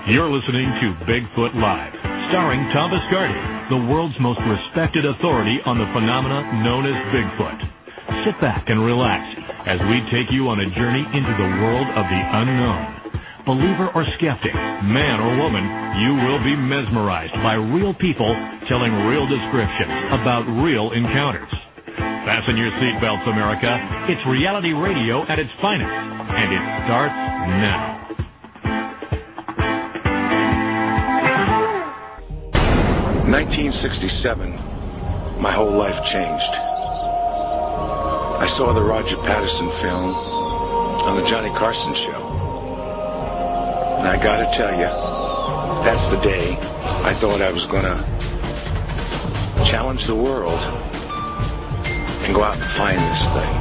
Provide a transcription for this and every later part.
You're listening to Bigfoot Live, starring Tom Biscardi, the world's most respected authority on the phenomena known as Bigfoot. Sit back and relax as we take you on a journey into the world of the unknown. Believer or skeptic, man or woman, you will be mesmerized by real people telling real descriptions about real encounters. Fasten your seatbelts, America. It's reality radio at its finest, and it starts now. 1967, my whole life changed. I saw the Roger Patterson film on the Johnny Carson show. And I gotta tell you, that's the day I thought I was gonna challenge the world and go out and find this thing.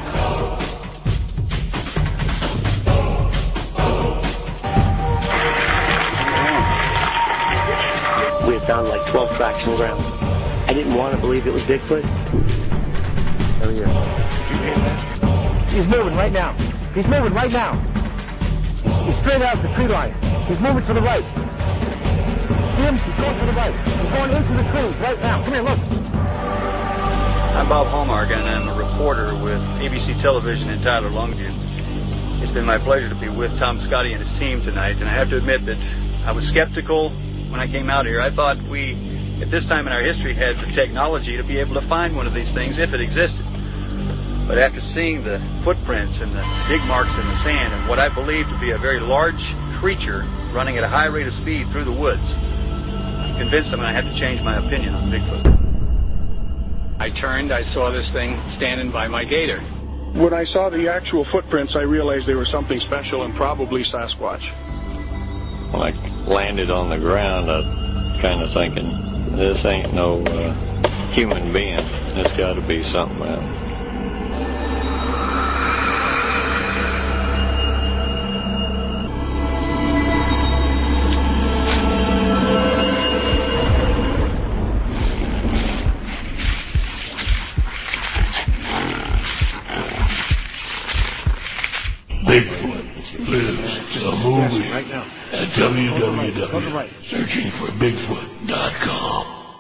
We had found like 12 tracks in the ground. I didn't want to believe it was Bigfoot. Oh, yeah. Did you hear that? He's moving right now. He's moving right now. He's straight out the tree line. He's moving to the right. See him? He's going to the right. He's going into the trees right now. Come here, look. I'm Bob Hallmark, and I'm a reporter with ABC Television in Tyler, Longview. It's been my pleasure to be with Tom Biscardi and his team tonight, and I have to admit that I was skeptical when I came out here. I thought we, at this time in our history, had the technology to be able to find one of these things if it existed. But after seeing the footprints and the dig marks in the sand and what I believe to be a very large creature running at a high rate of speed through the woods, I'm convinced I'm going to have to change my opinion on Bigfoot. I turned, I saw this thing standing by my gator. When I saw the actual footprints, I realized they were something special and probably Sasquatch. When I landed on the ground, I was kind of thinking, this ain't no human being. It's got to be something else. Bigfoot lives the movie right now at www.searchingforbigfoot.com.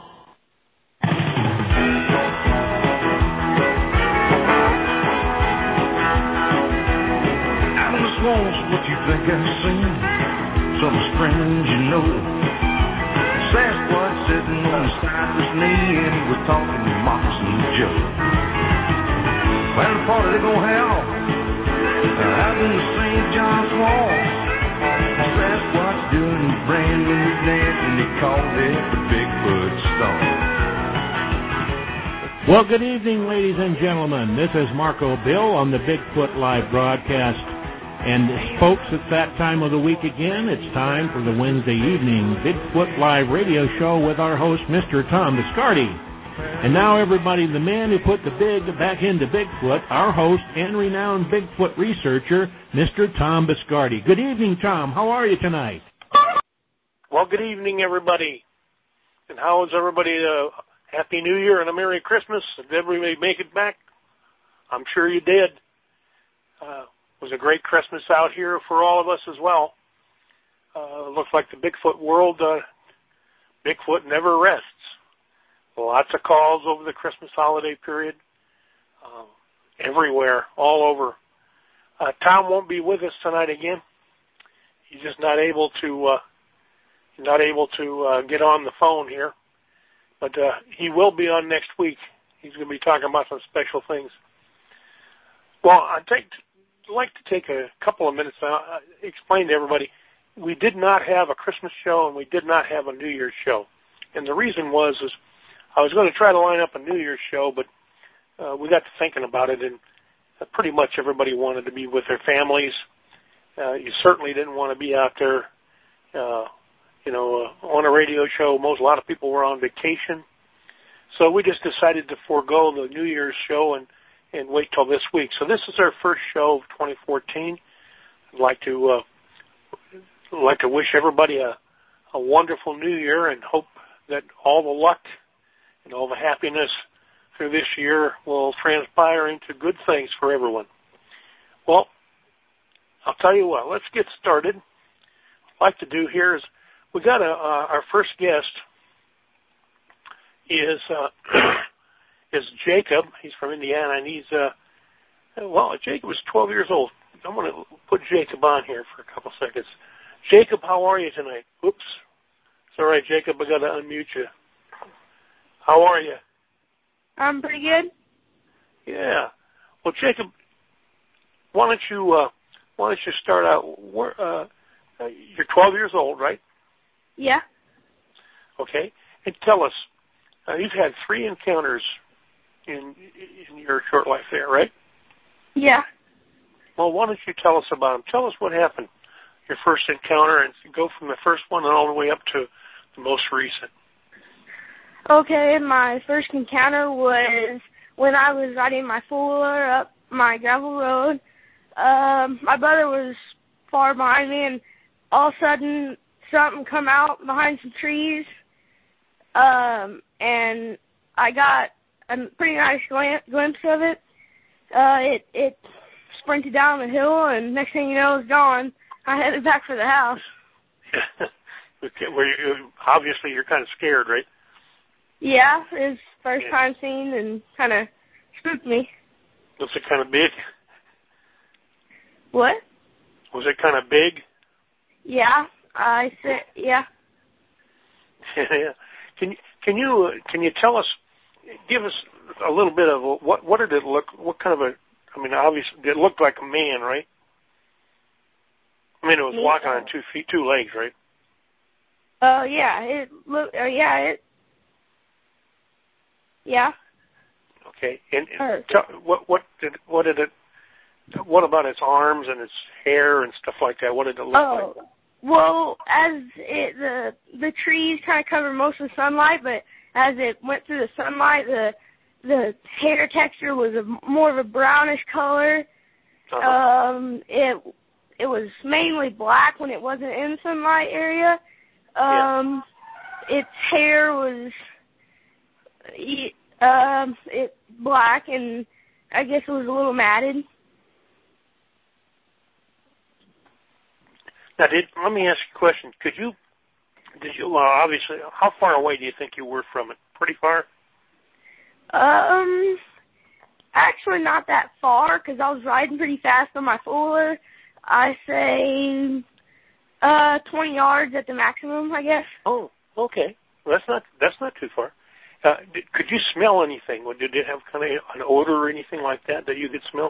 Out on the swamps, what you think I've seen? Something strange, you know. Sasquatch sitting on his sightless knee, and he was talking to Moccasin Joe. Well, the party they're gonna have out in the St. John's Swamp, Sasquatch doing a brand new dance, and he called it the Bigfoot Stomp. Well, good evening, ladies and gentlemen. This is Marco Bill on the Bigfoot Live broadcast. And folks, it's that time of the week again. It's time for the Wednesday evening Bigfoot Live radio show with our host, Mr. Tom Biscardi. And now, everybody, the man who put the big back into Bigfoot, our host and renowned Bigfoot researcher, Mr. Tom Biscardi. Good evening, Tom. How are you tonight? Well, good evening, everybody. And how is everybody? Happy New Year and a Merry Christmas. Did everybody make it back? I'm sure you did. It was a great Christmas out here for all of us as well. Looks like the Bigfoot world, Bigfoot never rests. Lots of calls over the Christmas holiday period, everywhere, all over. Tom won't be with us tonight again. He's just not able to get on the phone here, but he will be on next week. He's going to be talking about some special things. Well, I'd like to take a couple of minutes to explain to everybody. We did not have a Christmas show and we did not have a New Year's show, and the reason was I was going to try to line up a New Year's show, but we got to thinking about it, and pretty much everybody wanted to be with their families. You certainly didn't want to be out there, on a radio show. A lot of people were on vacation. So we just decided to forego the New Year's show and wait till this week. So this is our first show of 2014. I'd like to wish everybody a wonderful New Year and hope that all the luck and all the happiness through this year will transpire into good things for everyone. Well, I'll tell you what, let's get started. like to do here is we got our first guest is Jacob. He's from Indiana, and he's Jacob is 12 years old. I'm going to put Jacob on here for a couple seconds. Jacob, how are you tonight? Oops. It's all right, Jacob. I got to unmute you. How are you? I'm pretty good. Yeah. Well, Jacob, why don't you start out? You're 12 years old, right? Yeah. Okay. And tell us, you've had 3 encounters in your short life there, right? Yeah. Well, why don't you tell us about them? Tell us what happened, your first encounter, and go from the first one and all the way up to the most recent. Okay, my first encounter was when I was riding my four-wheeler up my gravel road. My brother was far behind me, and all of a sudden something come out behind some trees, and I got a pretty nice glimpse of it. It sprinted down the hill, and next thing you know, it's gone. I headed back for the house. Okay, obviously you're kind of scared, right? Yeah, it was first time seen and kind of spooked me. Was it kind of big? What? Was it kind of big? Yeah, I said yeah. Yeah. Can you tell us? Give us a little bit of what did it look? What kind of a? I mean, obviously it looked like a man, right? I mean, it was walking on 2 feet, 2 legs, right? Yeah. It looked. Yeah. Okay. And what about its arms and its hair and stuff like that? What did it look like? Well, as the trees kind of covered most of the sunlight, but as it went through the sunlight, the hair texture was more of a brownish color. Uh-huh. It was mainly black when it wasn't in the sunlight area. Its hair was black, and I guess it was a little matted. Now, let me ask you a question. Obviously, how far away do you think you were from it? Pretty far? Actually not that far, because I was riding pretty fast on my four-wheeler. I say 20 yards at the maximum, I guess. Oh, okay. Well, that's not too far. Could you smell anything? Did it have kind of an odor or anything like that you could smell?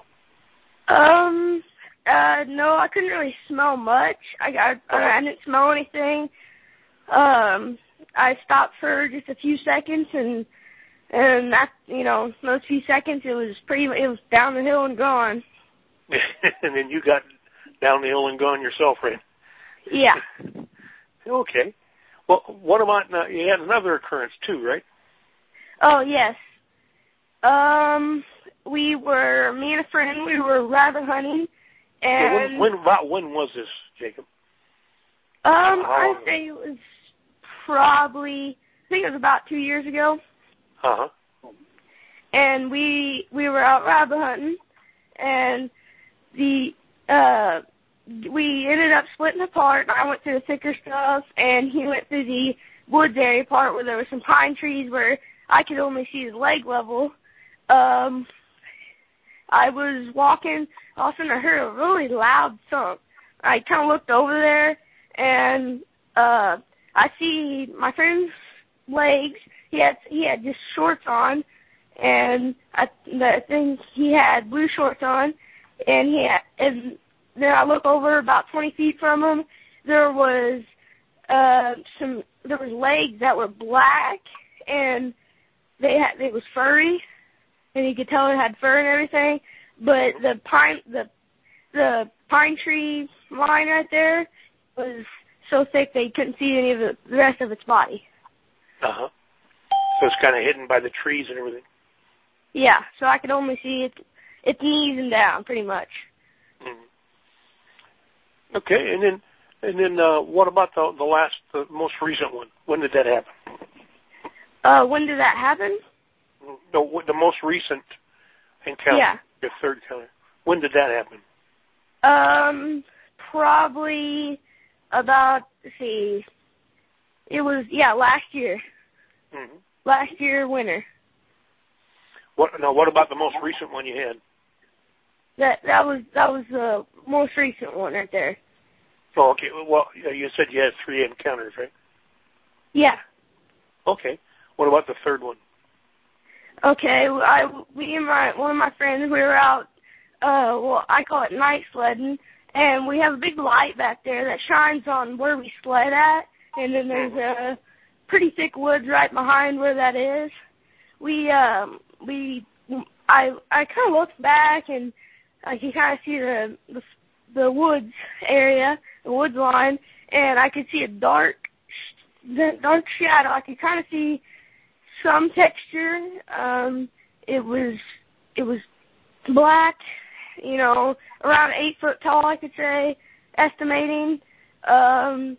No, I couldn't really smell much. I didn't smell anything. I stopped for just a few seconds, and that, those few seconds, it was down the hill and gone. And then you got down the hill and gone yourself, right? Yeah. Okay. Well, what about now? You had another occurrence too, right? Oh, yes. Me and a friend, we were rabbit hunting, and when was this, Jacob? I think it was I think it was about 2 years ago. Uh-huh. And we were out rabbit hunting, and we ended up splitting apart. I went through the thicker stuff, and he went through the woods area part where there were some pine trees where I could only see his leg level. I was walking, all of a sudden I heard a really loud thump. I kind of looked over there, and I see my friend's legs. He had just shorts on, and I think he had blue shorts on, and then I look over about 20 feet from him. There was legs that were black, and it was furry, and you could tell it had fur and everything. But the pine tree line right there was so thick that you couldn't see any of the rest of its body. Uh-huh. So it's kind of hidden by the trees and everything. Yeah, so I could only see its knees and down, pretty much. Mm-hmm. Okay, and then what about the most recent one? When did that happen? When did that happen? No, the most recent encounter. Yeah. The third encounter. When did that happen? Probably about, let's see, it was, last year. Mm-hmm. Last year, winter. What about the most recent one you had? That was the most recent one right there. Oh, okay. Well, you said you had 3 encounters, right? Yeah. Okay. What about the third one? Okay, me and one of my friends, we were out, I call it night sledding, and we have a big light back there that shines on where we sled at, and then there's a pretty thick woods right behind where that is. I kind of looked back, and I could kind of see the woods area, the woods line, and I could see a dark shadow. I could kind of see some texture. It was black, around 8 foot tall, I could say, estimating. I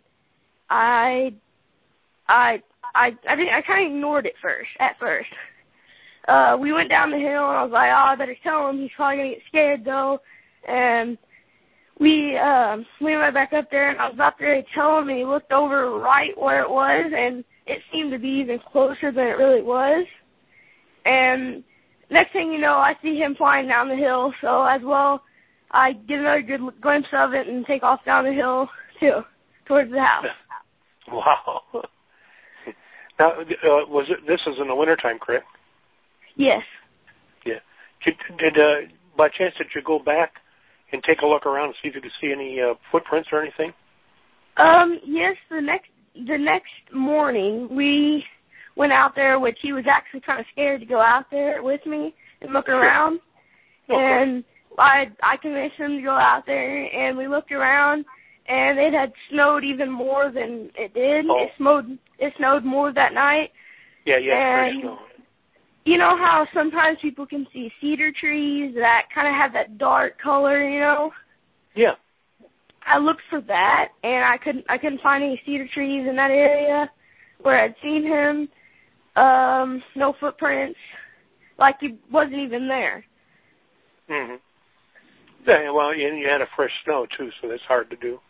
kind of ignored it at first. We went down the hill, and I was like, I better tell him. He's probably going to get scared, though. And we went back up there, and I was up there to tell him, and he looked over right where it was, and it seemed to be even closer than it really was. And next thing you know, I see him flying down the hill, so as well, I get another good glimpse of it and take off down the hill, too, towards the house. Wow. Now, this is in the wintertime, correct? Yes. Yeah. Did by chance, did you go back and take a look around and see if you could see any footprints or anything? Yes, the next morning, we went out there, which he was actually kind of scared to go out there with me and look around. Okay. And I convinced him to go out there, and we looked around, and it had snowed even more than it did. Oh. It snowed more that night. Yeah, fresh snow. You know how sometimes people can see cedar trees that kind of have that dark color, Yeah. I looked for that, and I couldn't find any cedar trees in that area where I'd seen him. No footprints, like he wasn't even there. Mm-hmm. Yeah, well, and you had a fresh snow too, so that's hard to do.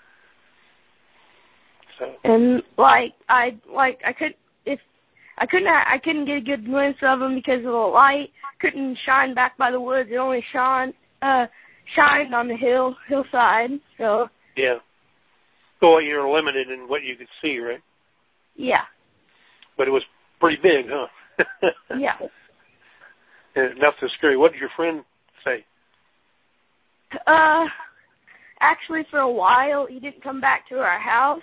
So. And I couldn't get a good glimpse of him because of the light. Couldn't shine back by the woods. It only shined on the hillside. So. Yeah. So you're limited in what you could see, right? Yeah. But it was pretty big, huh? Yeah. Enough to scare you. What did your friend say? Actually, for a while, he didn't come back to our house.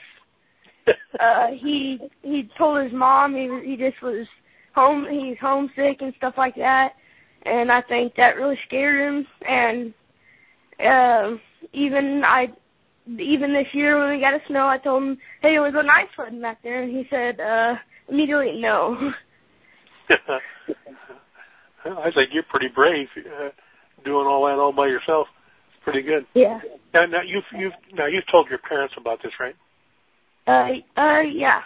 He told his mom he just was home. He's homesick and stuff like that, and I think that really scared him. And even this year when we got a snow, I told him, "Hey, we'll go night sledding back there," and he said immediately no. I think you're pretty brave, doing all that all by yourself. It's pretty good. Yeah. Now you've told your parents about this, right? Yeah.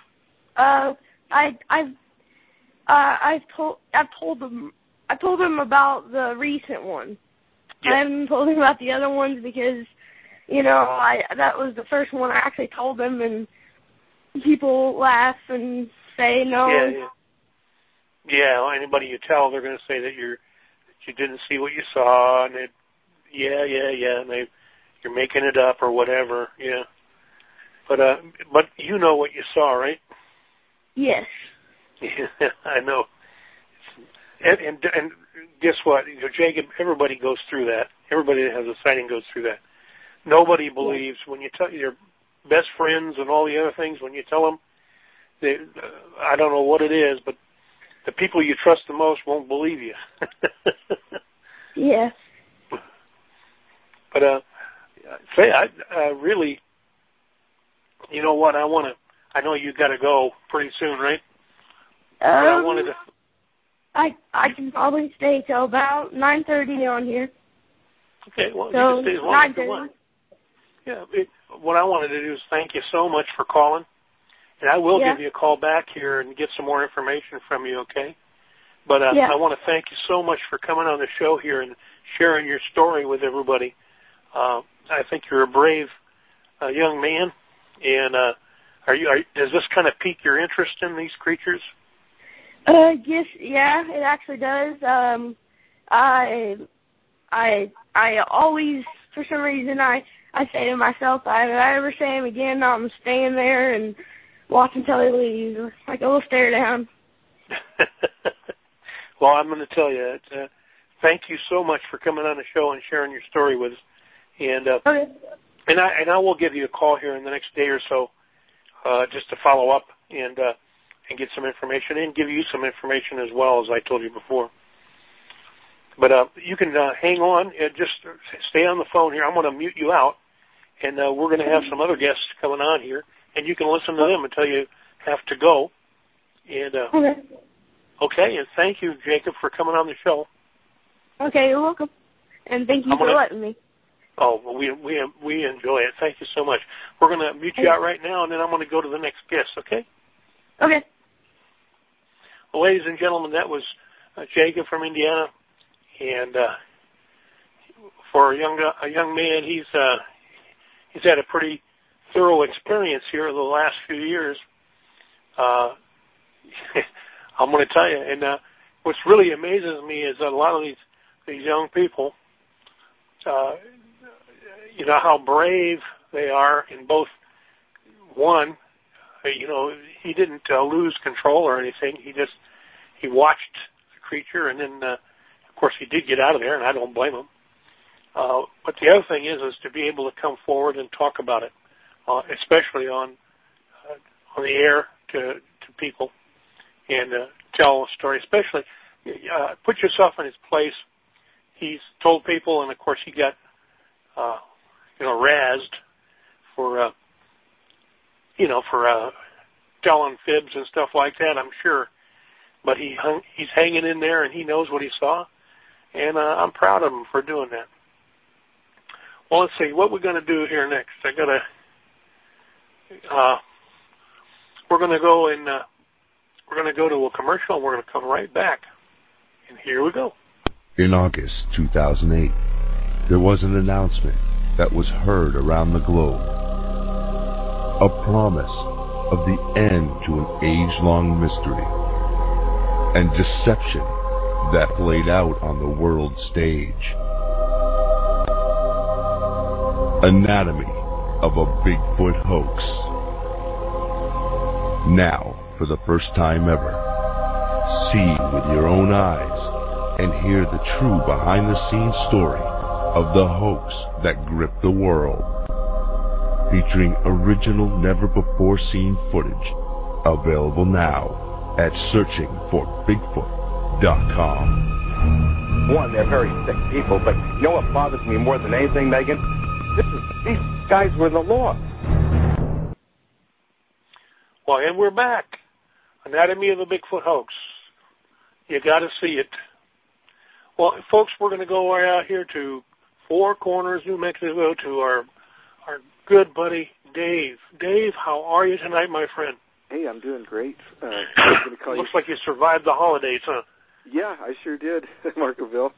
I've told them about the recent one. Yeah. I haven't told them about the other ones because, that was the first one I actually told them, and people laugh and say no. Yeah. Yeah. Well, anybody you tell, they're going to say that you didn't see what you saw, and and you're making it up or whatever. Yeah. But you know what you saw, right? Yes. Yeah, I know. And guess what? Jacob, everybody goes through that. Everybody that has a sighting goes through that. Nobody believes when you tell your best friends and all the other things, when you tell them, I don't know what it is, but the people you trust the most won't believe you. Yeah. But I really, you know what? I know you got to go pretty soon, right? I can probably stay till about 9:30 on here. Okay, well, so you can stay as long as you want. Yeah, what I wanted to do is thank you so much for calling, and I will give you a call back here and get some more information from you, okay? But I want to thank you so much for coming on the show here and sharing your story with everybody. I think you're a brave young man, And does this kind of pique your interest in these creatures? Yes, yeah, it actually does. I always, for some reason, I say to myself, if I ever see him again, I'm staying there and watching until he leaves, like a little stare down. Well, I'm going to tell you, thank you so much for coming on the show and sharing your story with us. And okay. And I will give you a call here in the next day or so, just to follow up and get some information and give you some information as well, as I told you before. But you can hang on and just stay on the phone here. I'm going to mute you out, and we're going to have some other guests coming on here, and you can listen to them until you have to go. And okay, and thank you, Jacob, for coming on the show. Okay, you're welcome, and thank you for letting me. Oh, well, we enjoy it. Thank you so much. We're going to mute you out right now, and then I'm going to go to the next guest. Okay? Okay. Well, ladies and gentlemen, that was Jacob from Indiana, and for a young man, he's had a pretty thorough experience here in the last few years. I'm going to tell you, and what's really amazes me is that a lot of these young people, you know how brave they are in both. One, you know, he didn't lose control or anything. He watched the creature, and then, of course, he did get out of there, and I don't blame him. But the other thing is to be able to come forward and talk about it, especially on the air to people, and tell a story. Especially, put yourself in his place. He's told people, and of course, he got razzed for telling fibs and stuff like that, I'm sure. But he's hanging in there, and he knows what he saw, and I'm proud of him for doing that. Well, let's see what we're going to do here next. We're going to go to a commercial, and we're going to come right back. And here we go. In August 2008, there was an announcement that was heard around the globe. A promise of the end to an age-long mystery and deception that played out on the world stage. Anatomy of a Bigfoot hoax. Now, for the first time ever, see with your own eyes and hear the true behind-the-scenes story of the hoax that gripped the world. Featuring original, never-before-seen footage, available now at searchingforbigfoot.com. One, they're very sick people, but you know what bothers me more than anything, Megan? These guys were the law. Well, and we're back. Anatomy of the Bigfoot hoax. You got to see it. Well, folks, we're going to go out here to Four Corners, New Mexico, to our good buddy, Dave. Dave, how are you tonight, my friend? Hey, I'm doing great. Looks like you survived the holidays, huh? Yeah, I sure did, Marcoville.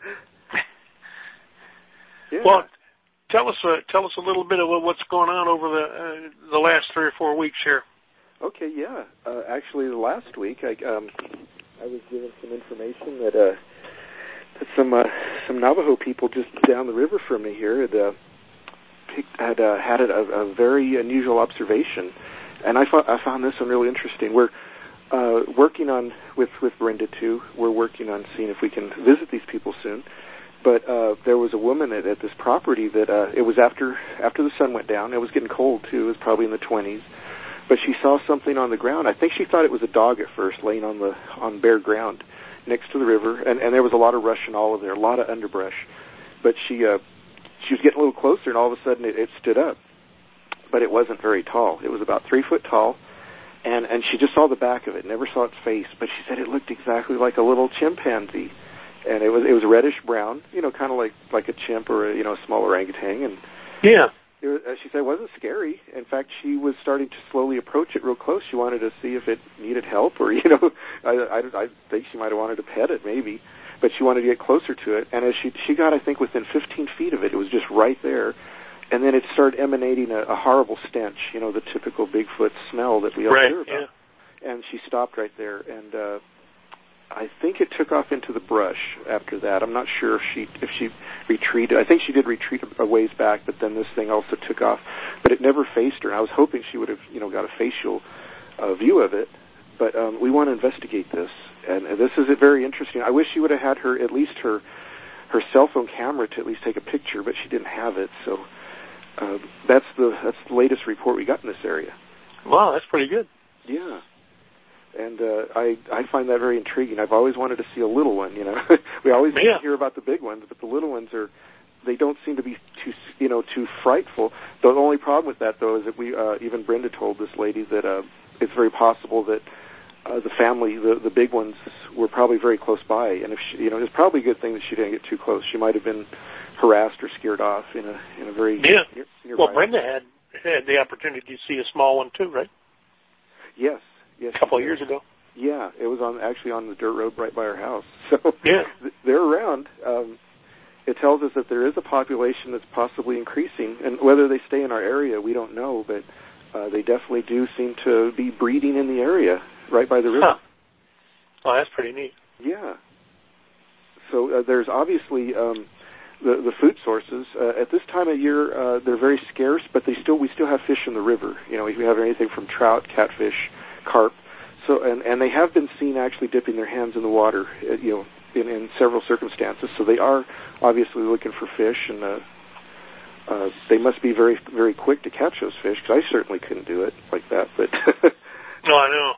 Yeah. Well, tell us a little bit of what's going on over the last 3 or 4 weeks here. Okay, yeah. Actually, last week I was given some information that some Navajo people just down the river from me here had a very unusual observation, and I found this one really interesting. We're working on with Brenda too. We're working on seeing if we can visit these people soon. But there was a woman at this property that it was after the sun went down. It was getting cold too. It was probably in the 20s. But she saw something on the ground. I think she thought it was a dog at first, laying on bare ground next to the river, and there was a lot of Russian olive there, a lot of underbrush. But she was getting a little closer, and all of a sudden it stood up. But it wasn't very tall. It was about 3 foot tall, and she just saw the back of it, never saw its face. But she said it looked exactly like a little chimpanzee, and it was reddish brown, kind of like a chimp or a small orangutan. And yeah. She said it wasn't scary. In fact, she was starting to slowly approach it real close. She wanted to see if it needed help, or I think she might have wanted to pet it, maybe. But she wanted to get closer to it. And as she got, I think, within 15 feet of it, it was just right there. and then it started emanating a horrible stench, the typical Bigfoot smell that we all hear about. Yeah. And she stopped right there, and I think it took off into the brush after that. I'm not sure if she retreated. I think she did retreat a ways back, but then this thing also took off. But it never faced her, and I was hoping she would have, got a facial view of it. But we want to investigate this, and this is very interesting. I wish she would have had at least her cell phone camera to at least take a picture, but she didn't have it. So that's the latest report we got in this area. Wow, that's pretty good. Yeah. And I find that very intriguing. I've always wanted to see a little one. We always hear about the big ones, but the little ones they don't seem to be too frightful. The only problem with that, though, is that we even Brenda told this lady that it's very possible that the family, the big ones, were probably very close by, and if she, it's probably a good thing that she didn't get too close. She might have been harassed or scared off in a very nearby. Well, Brenda had the opportunity to see a small one too, right? Yes, a couple of years ago. Yeah, it was actually on the dirt road right by our house. So they're around. It tells us that there is a population that's possibly increasing, and whether they stay in our area, we don't know, but they definitely do seem to be breeding in the area right by the river. Huh. Oh, that's pretty neat. Yeah. So there's obviously the food sources. At this time of year, they're very scarce, but we still have fish in the river. We have anything from trout, catfish, carp. So and they have been seen actually dipping their hands in the water, in several circumstances. So they are obviously looking for fish, and they must be very, very quick to catch those fish, because I certainly couldn't do it like that. But no, I know.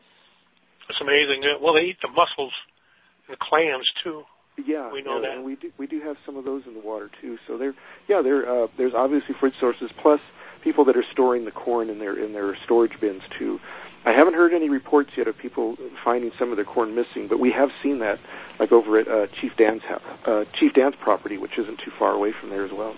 It's amazing. Well, they eat the mussels and the clams too. Yeah, we know that. And we do have some of those in the water too. So there's obviously food sources, plus people that are storing the corn in their storage bins too. I haven't heard any reports yet of people finding some of their corn missing, but we have seen that, like over at Chief Dan's property, which isn't too far away from there as well.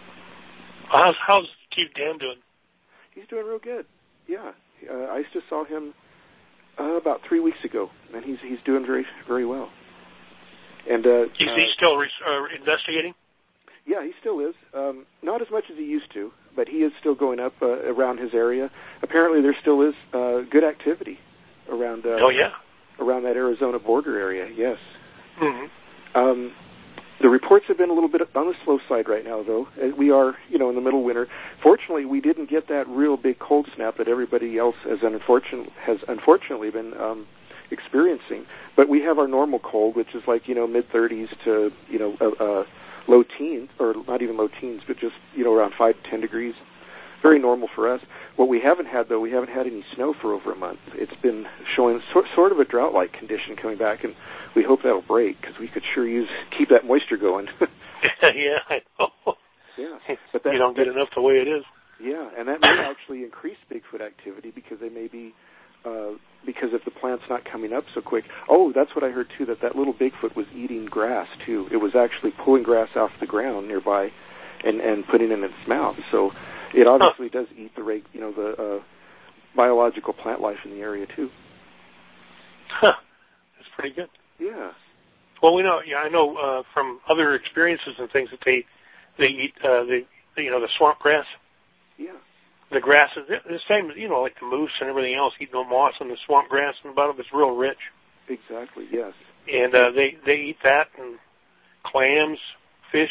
How's Chief Dan doing? He's doing real good. Yeah, I just saw him about 3 weeks ago, and he's doing very, very well. And is he still investigating? Yeah, he still is. Not as much as he used to, but he is still going up around his area. Apparently, there still is good activity around. Around that Arizona border area. Yes. Mm-hmm. The reports have been a little bit on the slow side right now, though. We are, in the middle of winter. Fortunately, we didn't get that real big cold snap that everybody else has unfortunately been experiencing. But we have our normal cold, which is like, mid-30s to, low teens, or not even low teens, but just, around 5 to 10 degrees. Very normal for us. What we haven't had, though, we haven't had any snow for over a month. It's been showing sort of a drought-like condition coming back, and we hope that'll break, because we could sure keep that moisture going. Yeah, I know. Yeah. But you don't get enough the way it is. Yeah, and that may actually increase Bigfoot activity, because they may be, because if the plant's not coming up so quick. Oh, that's what I heard, too, that little Bigfoot was eating grass, too. It was actually pulling grass off the ground nearby and putting it in its mouth. So it obviously does eat the biological plant life in the area, too. Huh. That's pretty good. Yeah. Well, we know. Yeah, I know from other experiences and things that they eat the swamp grass. Yeah. The grass is the same, like the moose and everything else eat no moss, and the swamp grass in the bottom is real rich. Exactly. Yes. And they eat that, and clams, fish.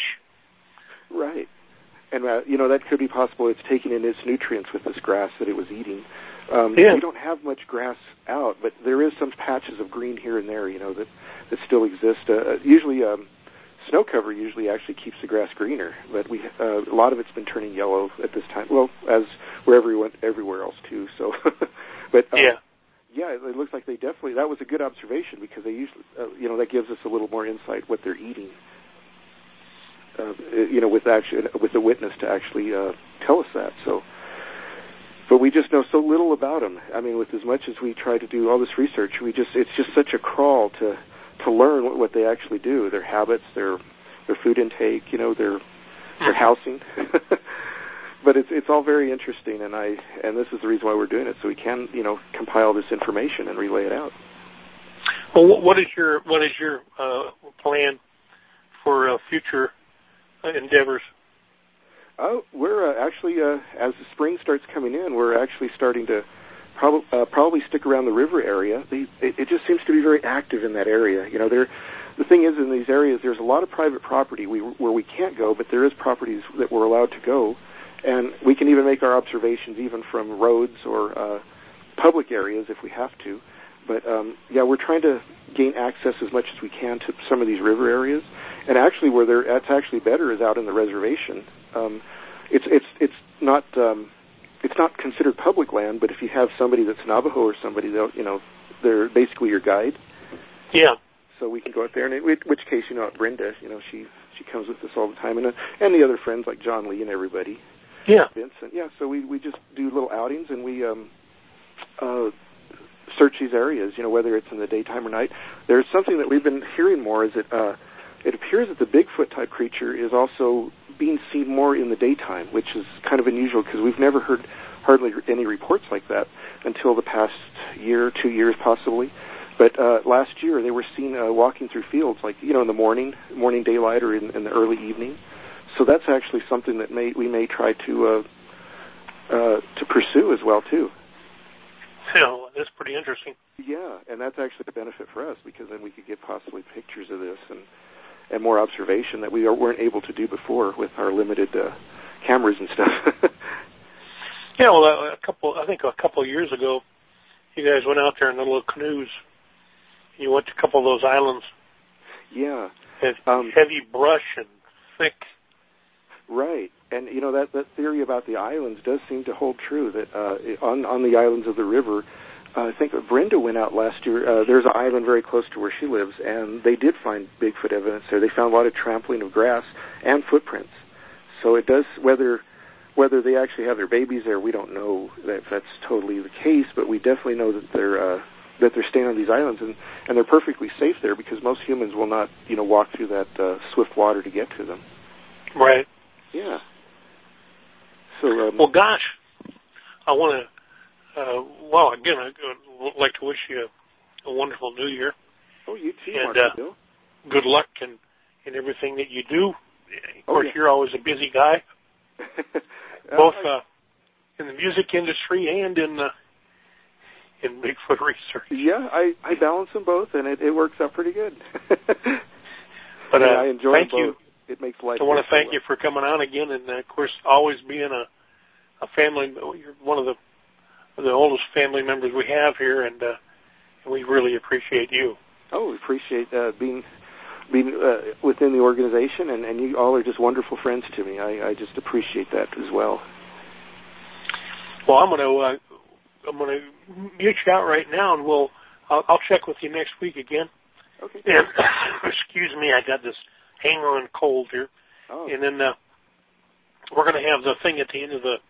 Right. And that could be possible. It's taking in its nutrients with this grass that it was eating. We don't have much grass out, but there is some patches of green here and there, that still exist. Usually, snow cover usually actually keeps the grass greener, but a lot of it's been turning yellow at this time. Well, as everywhere else too. So, but it looks like they definitely. That was a good observation, because they usually, that gives us a little more insight what they're eating. With the witness to actually tell us that. So, but we just know so little about them. I mean, with as much as we try to do all this research, it's just such a crawl to learn what they actually do, their habits, their food intake, their housing. But it's all very interesting, and this is the reason why we're doing it, so we can compile this information and relay it out. Well, what is your plan for future endeavors? Oh, we're actually, as the spring starts coming in, we're actually starting to probably stick around the river area. It just seems to be very active in that area. You know, the thing is, in these areas, there's a lot of private property where we can't go, but there is properties that we're allowed to go, and we can even make our observations even from roads or public areas if we have to. But yeah, we're trying to gain access as much as we can to some of these river areas, and actually that's actually better is out in the reservation. It's not considered public land, but if you have somebody that's Navajo or somebody, they're basically your guide. Yeah. So we can go out there, and in which case, Brenda, she comes with us all the time, and the other friends like John Lee and everybody. Yeah. Vincent. Yeah. So we just do little outings, and we search these areas. Whether it's in the daytime or night. There's something that we've been hearing more is that it appears that the Bigfoot type creature is also being seen more in the daytime, which is kind of unusual because we've never heard hardly any reports like that until the past year, 2 years possibly. But last year they were seen walking through fields, like in the morning daylight, or in the early evening. So that's actually something that we may try to pursue as well too. Yeah, that's pretty interesting. Yeah, and that's actually a benefit for us because then we could get possibly pictures of this and more observation that we weren't able to do before with our limited cameras and stuff. Yeah, well, I think a couple of years ago, you guys went out there in the little canoes. You went to a couple of those islands. Yeah. Heavy brush and thick. Right. And, that theory about the islands does seem to hold true, that on the islands of the river, I think Brenda went out last year. There's an island very close to where she lives, and they did find Bigfoot evidence there. They found a lot of trampling of grass and footprints. So it does, whether they actually have their babies there, we don't know if that's totally the case, but we definitely know that they're staying on these islands, and they're perfectly safe there because most humans will not, walk through that swift water to get to them. Right. Yeah. So, well, gosh, I want to. Again, I'd like to wish you a wonderful New Year. Oh, you too, and Bill. Good luck in everything that you do. Of course, you're always a busy guy, both in the music industry and in Bigfoot research. Yeah, I balance them both, and it works out pretty good. But I enjoy thank both. you. It makes life. I want to thank you for coming on again, and of course, always being a family. You're one of the oldest family members we have here, and we really appreciate you. Oh, we appreciate being within the organization, and you all are just wonderful friends to me. I just appreciate that as well. Well, I'm gonna mute you out right now, and I'll check with you next week again. Okay. And, excuse me, I got this hang-on cold here, and then we're going to have the thing at the end of the,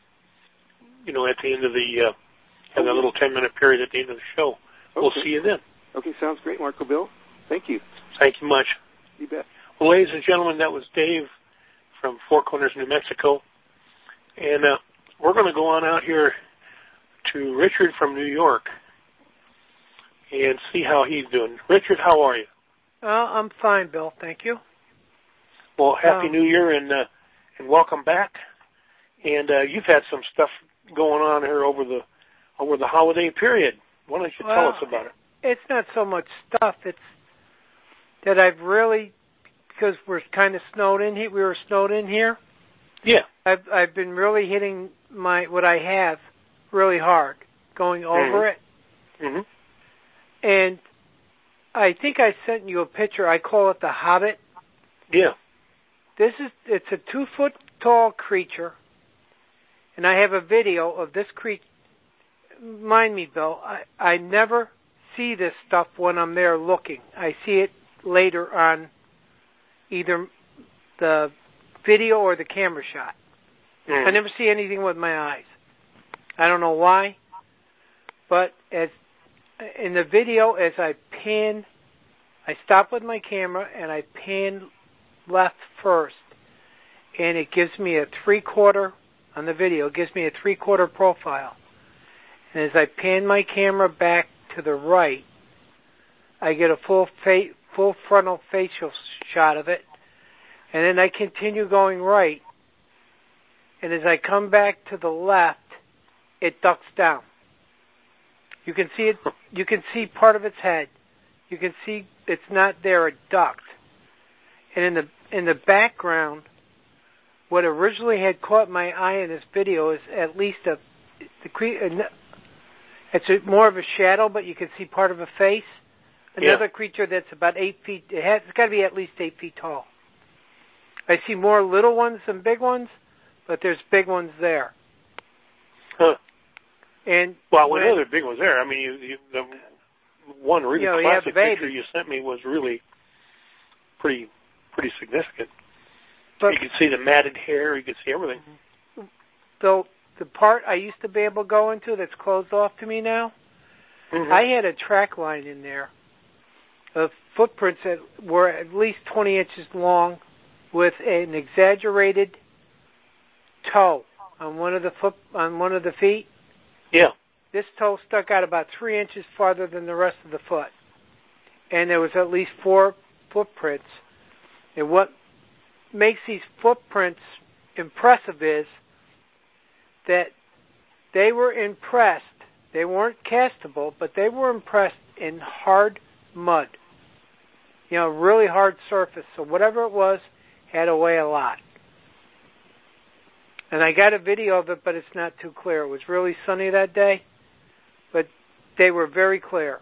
the little 10-minute period at the end of the show. Okay. We'll see you then. Okay, sounds great, Marco Bill. Thank you. Thank you much. You bet. Well, ladies and gentlemen, that was Dave from Four Corners, New Mexico. And we're going to go on out here to Richard from New York and see how he's doing. Richard, how are you? I'm fine, Bill. Thank you. Well, Happy New Year and welcome back. And you've had some stuff going on here over the holiday period. Why don't you tell us about it? It's not so much stuff. It's that I've really, because we're kind of snowed in here. We were snowed in here. Yeah. I've been really hitting what I have really hard, going over it. Mm-hmm. And I think I sent you a picture. I call it the Hobbit. Yeah. It's a 2-foot tall creature, and I have a video of this creature. Mind me, Bill, I never see this stuff when I'm there looking. I see it later on either the video or the camera shot. I never see anything with my eyes. I don't know why, but as in the video, as I pan, I stop with my camera and I pan left first, and it gives me a 3/4 on the video. It gives me a 3/4 profile. And as I pan my camera back to the right, I get a full frontal facial shot of it. And then I continue going right, and as I come back to the left, it ducks down. You can see it. You can see part of its head. You can see it's not there. It ducked. And in the background, what originally had caught my eye in this video is at least it's more of a shadow, but you can see part of a face. Another creature that's about 8 feet. It's got to be at least 8 feet tall. I see more little ones than big ones, but there's big ones there. Huh. And well, we know there are big ones there. I mean, the one really classic picture you sent me was really pretty significant. But you could see the matted hair. You could see everything. So the part I used to be able to go into that's closed off to me now, I had a track line in there of footprints that were at least 20 inches long with an exaggerated toe on one of the feet. Yeah. This toe stuck out about 3 inches farther than the rest of the foot. And there was at least 4 footprints. And what makes these footprints impressive is that they were impressed. They weren't castable, but they were impressed in hard mud. You know, really hard surface. So whatever it was had to weigh a lot. And I got a video of it, but it's not too clear. It was really sunny that day, but they were very clear.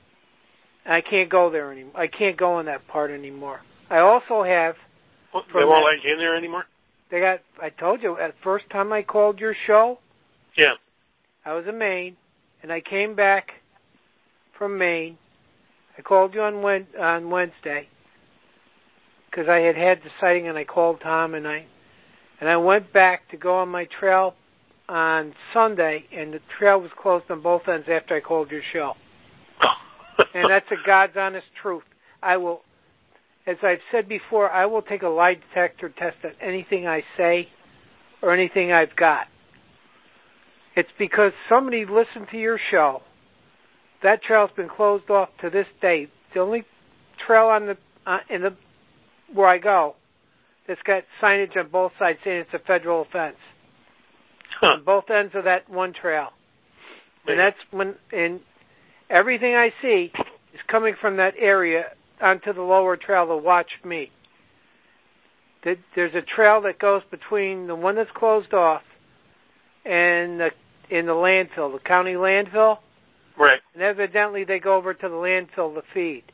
I can't go there anymore. I can't go in that part anymore. I also have... They won't let you in there anymore? I told you, at first time I called your show, yeah, I was in Maine, and I came back from Maine. I called you on Wednesday, because I had the sighting, and I called Tom, and I went back to go on my trail on Sunday, and the trail was closed on both ends after I called your show. And that's a God's honest truth. I will, as I've said before, I will take a lie detector test on anything I say or anything I've got. It's because somebody listened to your show. That trail's been closed off to this day. The only trail on where I go that's got signage on both sides saying it's a federal offense. On both ends of that one trail. And that's and everything I see is coming from that area onto the lower trail to watch me. There's a trail that goes between the one that's closed off and in the landfill, the county landfill. Right. And evidently they go over to the landfill to feed.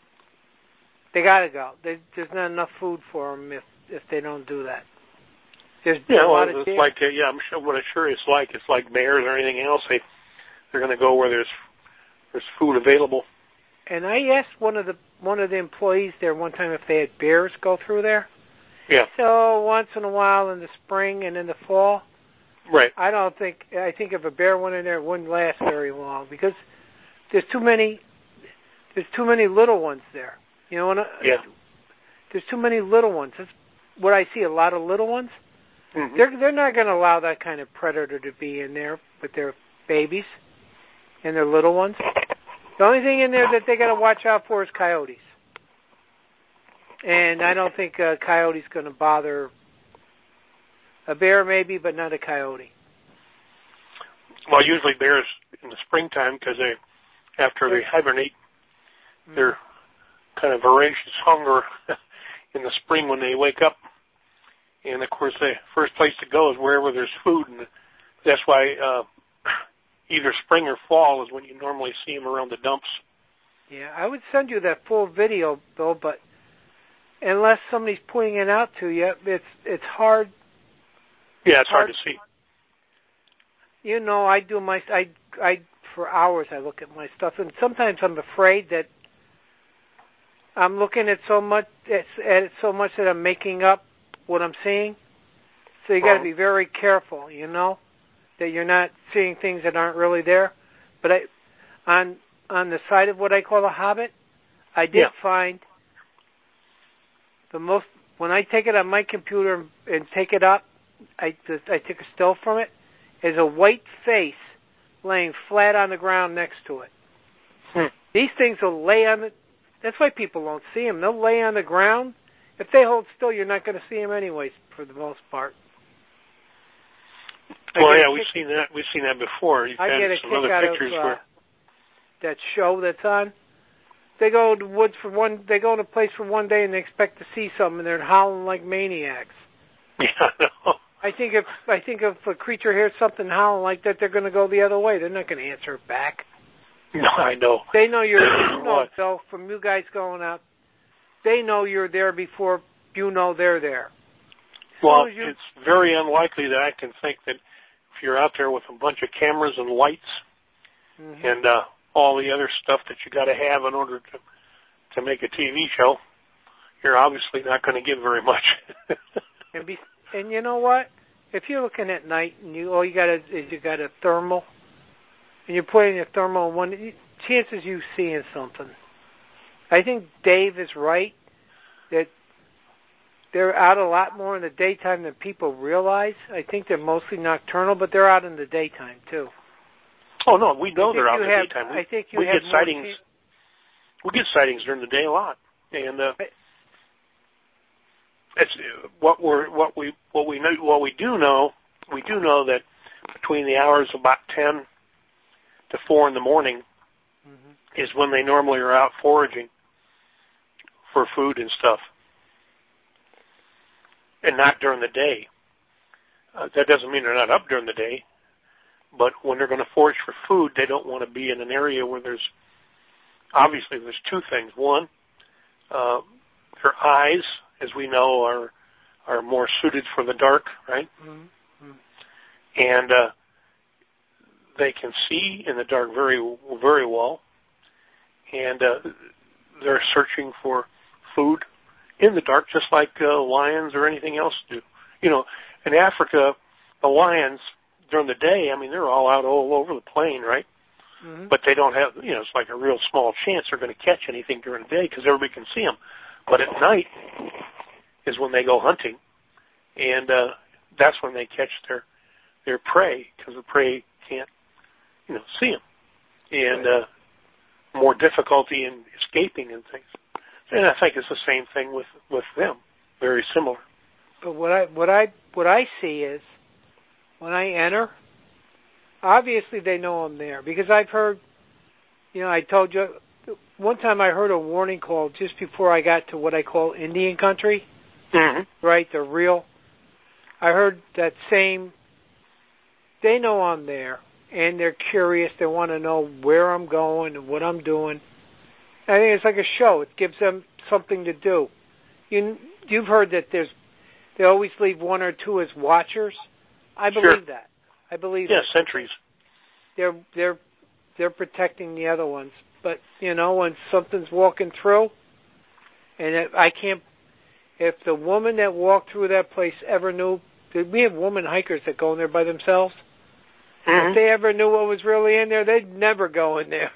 They got to go. There's not enough food for them if they don't do that. There's a lot of it's like I'm sure what I'm sure it's like bears or anything else. They're going to go where there's food available. And I asked one of the employees there one time if they had bears go through there. Yeah. So once in a while in the spring and in the fall. Right. I think if a bear went in there, it wouldn't last very long because there's too many little ones there. You know, there's too many little ones. That's what I see, a lot of little ones. Mm-hmm. They're not going to allow that kind of predator to be in there with their babies and their little ones. The only thing in there that they got to watch out for is coyotes. And I don't think a coyote's going to bother a bear, maybe, but not a coyote. Well, usually bears in the springtime because after they hibernate, they're kind of voracious hunger in the spring when they wake up. And, of course, the first place to go is wherever there's food. And that's why either spring or fall is when you normally see them around the dumps. Yeah, I would send you that full video, Bill, but unless somebody's pointing it out to you, it's hard. Yeah, it's hard to see. You know, I for hours I look at my stuff, and sometimes I'm afraid that I'm looking at so much that I'm making up what I'm seeing. So you got to be very careful, you know, that you're not seeing things that aren't really there. But on the side of what I call a hobbit, I did find when I take it on my computer and take it up, I took a still from it, is a white face laying flat on the ground next to it. These things will lay on the... That's why people don't see them. They'll lay on the ground. If they hold still, you're not going to see them anyways, for the most part. Well, yeah, we've seen that. We've seen that before. You've I had get a some kick other out pictures of where that show that's on. They go to woods for one. They go to a place for one day and they expect to see something, and they're howling like maniacs. Yeah, I know. I think if a creature hears something howling like that, they're going to go the other way. They're not going to answer it back. No, I know. They know you're. You know, so from you guys going out, they know you're there before you know they're there. Well, it's very unlikely that I can think that if you're out there with a bunch of cameras and lights and all the other stuff that you got to have in order to make a TV show, you're obviously not going to give very much. And you know what? If you're looking at night and all you got is you got a thermal, and you're putting a thermal in one, chances you seeing something. I think Dave is right that they're out a lot more in the daytime than people realize. I think they're mostly nocturnal, but they're out in the daytime too. Oh no, we know they're out in the daytime. We get sightings. We get sightings during the day a lot, and it's what we do know. We do know that between the hours of about 10 to 4 in the morning is when they normally are out foraging for food and stuff, and not during the day. That doesn't mean they're not up during the day, but when they're going to forage for food, they don't want to be in an area where there's two things. One, their eyes, as we know, are more suited for the dark, right? And they can see in the dark very, very well, and they're searching for food in the dark, just like lions or anything else do. You know, in Africa, the lions during the day, I mean, they're all over the plain, right? But they don't have, it's like a real small chance they're going to catch anything during the day because everybody can see them. But at night is when they go hunting, and that's when they catch their prey because the prey can't, see them, and more difficulty in escaping and things. And I think it's the same thing with them, very similar. But what I see is when I enter, obviously they know I'm there because I've heard, I told you one time I heard a warning call just before I got to what I call Indian country, right? The real. I heard that same. They know I'm there, and they're curious. They want to know where I'm going and what I'm doing. I think it's like a show. It gives them something to do. You've heard that they always leave one or two as watchers. I believe that. I believe that. Sentries. They're protecting the other ones. But when something's walking through, and if the woman that walked through that place ever knew, we have woman hikers that go in there by themselves. If they ever knew what was really in there, they'd never go in there.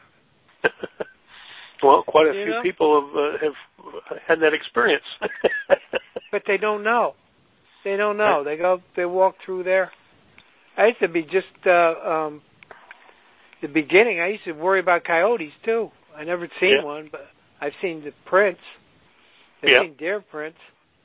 Well, quite a few people have had that experience. But they don't know. They don't know. They walk through there. I used to be just the beginning. I used to worry about coyotes too. I never seen one, but I've seen the prints. I've seen deer prints.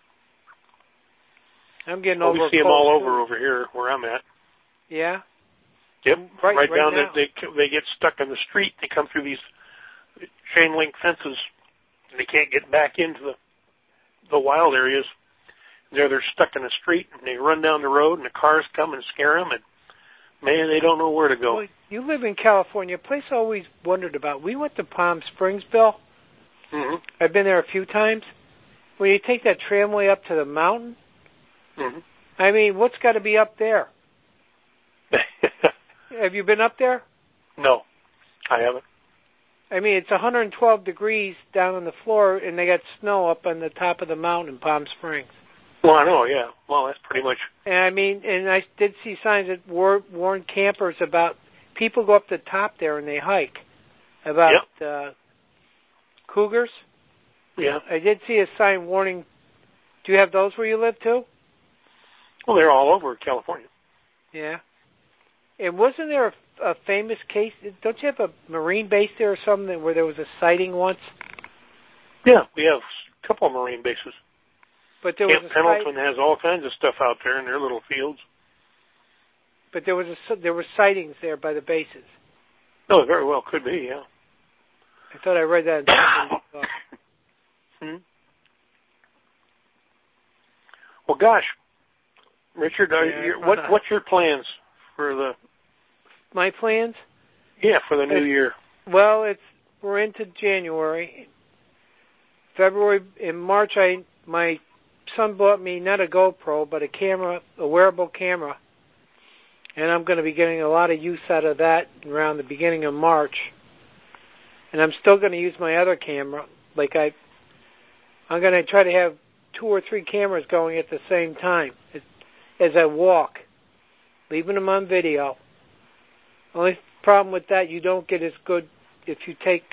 I'm getting over. We see them all over here where I'm at. Yeah. Yep. Right down now. there, they get stuck in the street. They come through these chain link fences, and they can't get back into the wild areas. They're stuck in the street, and they run down the road, and the cars come and scare them, and man, they don't know where to go. Well, you live in California. A place I always wondered about. We went to Palm Springs, Bill. I've been there a few times. When you take that tramway up to the mountain, I mean, what's got to be up there? Have you been up there? No, I haven't. I mean, it's 112 degrees down on the floor, and they got snow up on the top of the mountain in Palm Springs. Well, I know, yeah. Well, that's pretty much. And I mean, and I did see signs that warned campers about people go up the top there and they hike about cougars. Yeah. I did see a sign warning. Do you have those where you live too? Well, they're all over California. Yeah. And wasn't there a famous case? Don't you have a Marine base there or something where there was a sighting once? Yeah, we have a couple of Marine bases. But there Camp was Pendleton has all kinds of stuff out there in their little fields. But there were sightings there by the bases. No, it very well could be, yeah. I thought I read that in somebody's book. Well, gosh, Richard, what's your plans for my plans? Yeah, for the new year. Well, we're into January. February, in March, my son bought me not a GoPro, but a wearable camera. And I'm going to be getting a lot of use out of that around the beginning of March. And I'm still going to use my other camera. I'm going to try to have 2 or 3 cameras going at the same time as I walk, leaving them on video. Only problem with that, you don't get as good if you take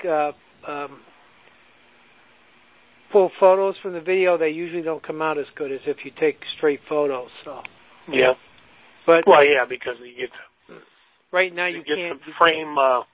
full photos from the video. They usually don't come out as good as if you take straight photos. So yeah, but yeah, because you get right now you can't frame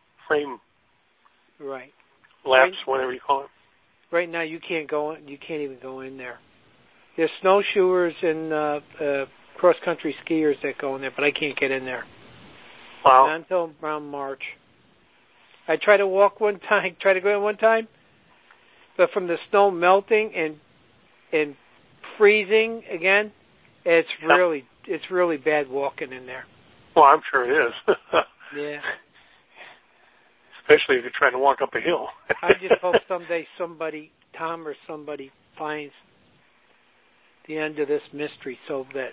right lapse, whatever you call it. Right now you can't even go in there. There's snowshoers and cross country skiers that go in there, but I can't get in there. Wow. Not until around March. I tried to walk one time, go in one time, but from the snow melting and freezing again, it's really bad walking in there. Well, I'm sure it is. Yeah. Especially if you're trying to walk up a hill. I just hope someday Tom or somebody finds the end of this mystery so that...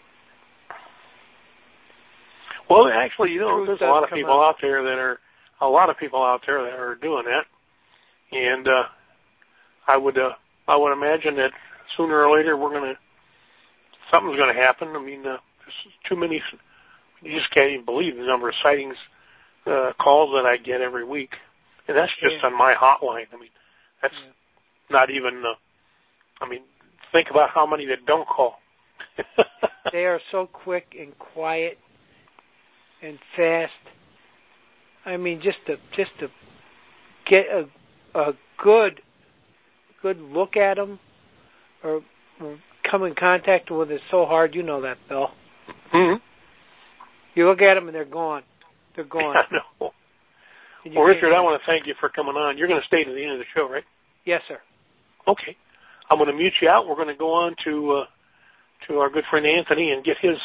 Well, actually, there's a lot of people out there that are doing that, and I would imagine that sooner or later something's going to happen. I mean, there's too many. You just can't even believe the number of sightings, calls that I get every week, and that's just on my hotline. I mean, that's not even. Think about how many that don't call. They are so quick and quiet and fast. I mean, just to get a good look at them or come in contact with it is so hard. You know that, Bill. Mm-hmm. You look at them and they're gone. They're gone. I know. Well, Richard, I want to thank you for coming on. You're going to stay to the end of the show, right? Yes, sir. Okay. I'm going to mute you out. We're going to go on to our good friend Anthony and get his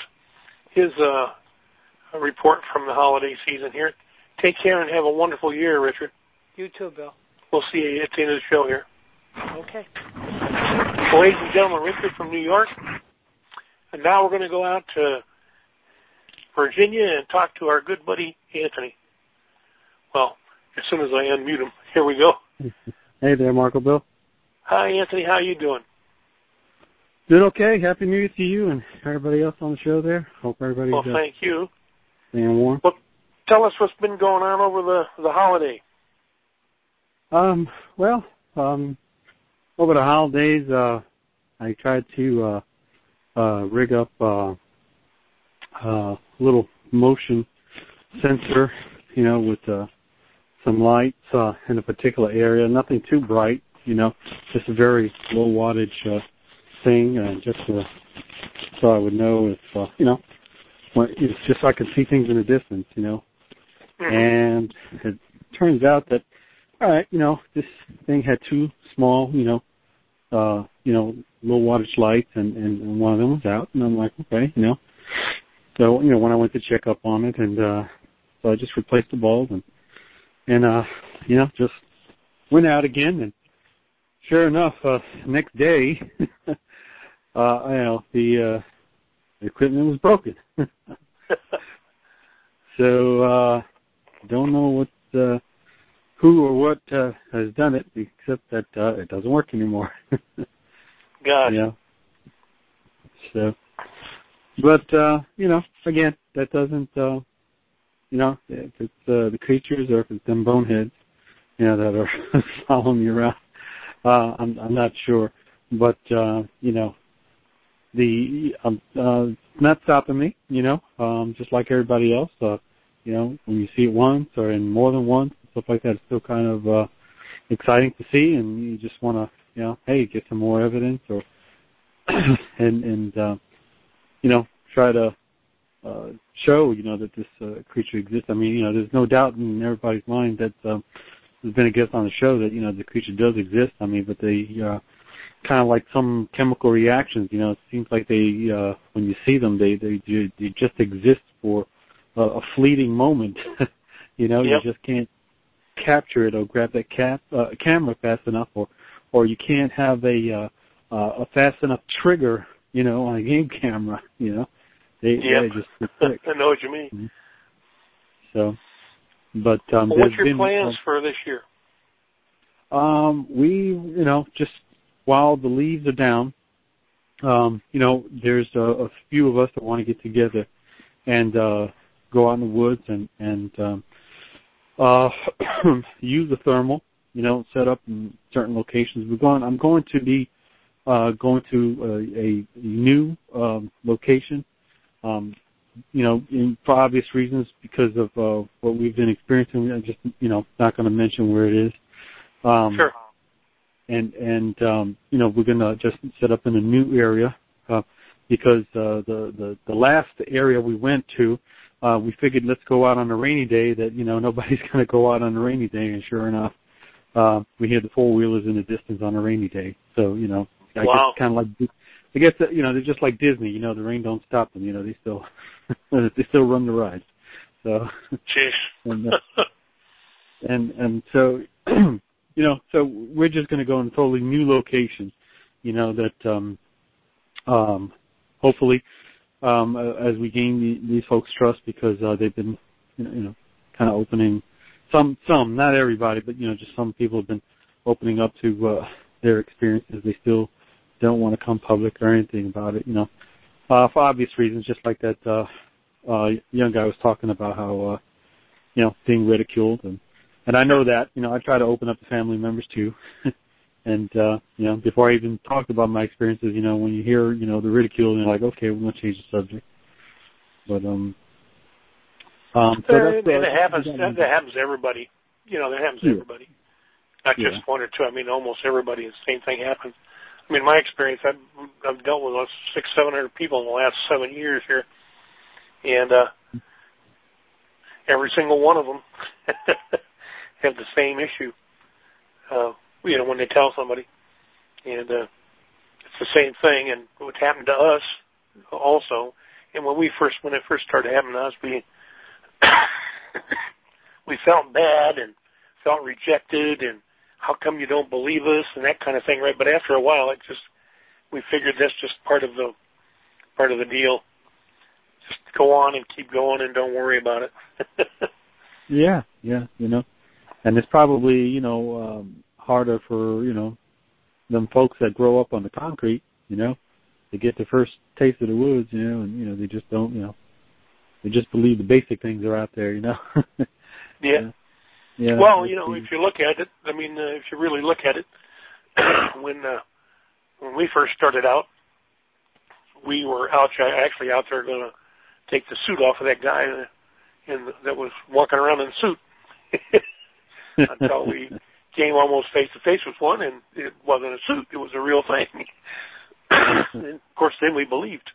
report from the holiday season here. Take care and have a wonderful year, Richard. You too, Bill. We'll see you at the end of the show here. Okay. Well, ladies and gentlemen, Richard from New York. And now we're going to go out to Virginia and talk to our good buddy Anthony. Well, as soon as I unmute him, here we go. Hey there, Marco Bill. Hi, Anthony. How you doing? Doing okay. Happy New Year to you and everybody else on the show there. Hope everybody's thank you. Staying warm. Well, tell us what's been going on over the holiday. Over the holidays, I tried to rig up a little motion sensor, with some lights in a particular area. Nothing too bright, just a very low wattage thing, just so I would know if, it's just so I could see things in the distance, Mm-hmm. And it turns out that, all right, this thing had 2 small, low wattage lights, and one of them was out, and I'm like, okay, So, when I went to check up on it, and so I just replaced the bulb, and just went out again, and sure enough, next day, the equipment was broken. So, don't know what, who or what has done it, except that it doesn't work anymore. Gosh. So, but again, that doesn't, if it's the creatures or if it's them boneheads, that are following me around, I'm not sure. But not stopping me, just like everybody else. When you see it once or in more than once, stuff like that, it's still kind of exciting to see, and you just want to, get some more evidence, or and try to show, that this creature exists. I mean, there's no doubt in everybody's mind that there's been a guest on the show that the creature does exist. I mean, but they kind of like some chemical reactions. It seems like they when you see them, they just exist for a fleeting moment. You just can't capture it or grab that camera fast enough, or you can't have a fast enough trigger, on a game camera. They just quick. I know what you mean. Mm-hmm. So, but what's your plans for this year? We, just while the leaves are down, there's a few of us that want to get together and go out in the woods and use the thermal, set up in certain locations. I'm going to be going to a new location, for obvious reasons because of what we've been experiencing. I'm just, not going to mention where it is. Sure. And we're going to just set up in a new area because the last area we went to, we figured let's go out on a rainy day that, nobody's going to go out on a rainy day. And sure enough, we hear the four-wheelers in the distance on a rainy day. So, I guess kind of like, they're just like Disney, the rain don't stop them. They still run the ride. So, and so, so we're just going to go in a totally new location, that hopefully, as we gain these folks' trust, because they've been, kind of opening some, not everybody, but just some people have been opening up to their experiences. They still don't want to come public or anything about it, for obvious reasons, just like that young guy was talking about how being ridiculed and I know that, I try to open up to family members too. And, before I even talked about my experiences, when you hear, the ridicule, and you're like, okay, we're going to change the subject. But, so that's, that happens to everybody. That happens to everybody. Not just one or two. I mean, almost everybody, the same thing happens. I mean, my experience, I've dealt with 600-700 people in the last 7 years here. And, every single one of them have the same issue, when they tell somebody. And it's the same thing, and what happened to us also. And when it first started happening to us, we felt bad and felt rejected, and how come you don't believe us, and that kind of thing, right? But after a while, we figured that's just part of the deal. Just go on and keep going, and don't worry about it. Yeah, and it's probably, harder for, them folks that grow up on the concrete, to get the first taste of the woods, and, they just don't, they just believe the basic things are out there, Yeah. Yeah. Well, if you look at it, if you really look at it, when we first started out, we were actually out there going to take the suit off of that guy that was walking around in a suit. Until we came almost face to face with one, and it wasn't a suit; it was a real thing. And of course, then we believed.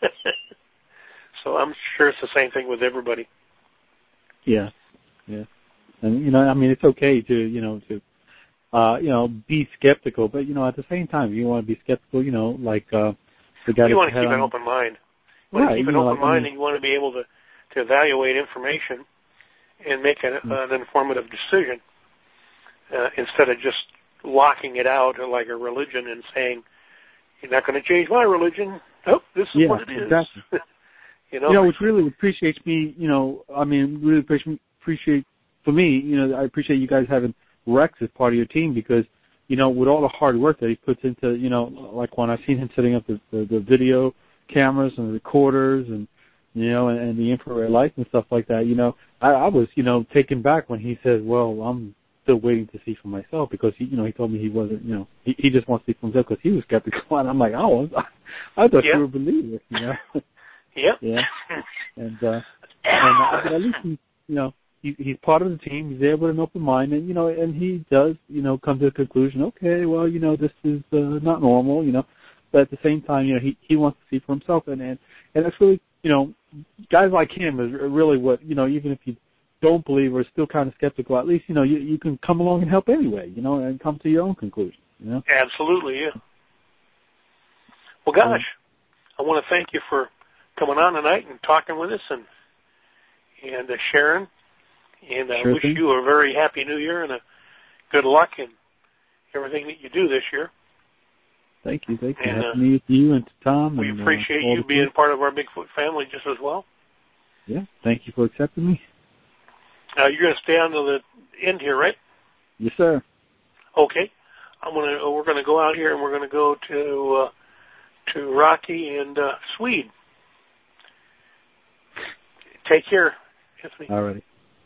So I'm sure it's the same thing with everybody. Yeah, and it's okay to be skeptical, but at the same time, you want to be skeptical. Like the guy. You want to keep an open mind. You want to keep an open mind, and you want to be able to evaluate information and make an informative decision. Instead of just locking it out like a religion and saying, you're not going to change my religion. Oh, this is what it is. Exactly. Which really appreciates me, really appreciate for me, I appreciate you guys having Rex as part of your team because, with all the hard work that he puts into, like when I've seen him setting up the video cameras and the recorders and the infrared lights and stuff like that, I was, taken back when he says, well, I'm still waiting to see for myself because he told me he wasn't, he just wants to see for himself because he was skeptical. And I'm like, oh, I thought you were a believer, Yep. Yeah. And at least he's part of the team. He's there with an open mind, and and he does, come to the conclusion. Okay, well, this is not normal, But at the same time, he wants to see for himself, and that's really, guys like him is really what, even if you don't believe or still kind of skeptical, at least, you can come along and help anyway, and come to your own conclusion, Absolutely, yeah. Well, gosh, I want to thank you for coming on tonight and talking with us and sharing. And I wish you a very happy New Year and a good luck in everything that you do this year. Thank you. And, happy New Year to you and to Tom. We appreciate you being part of our Bigfoot family just as well. Yeah, thank you for accepting me. You're going to stay on to the end here, right? Yes, sir. Okay. We're going to go out here and we're going to go to Rocky and Swede. Take care, Anthony. All righty.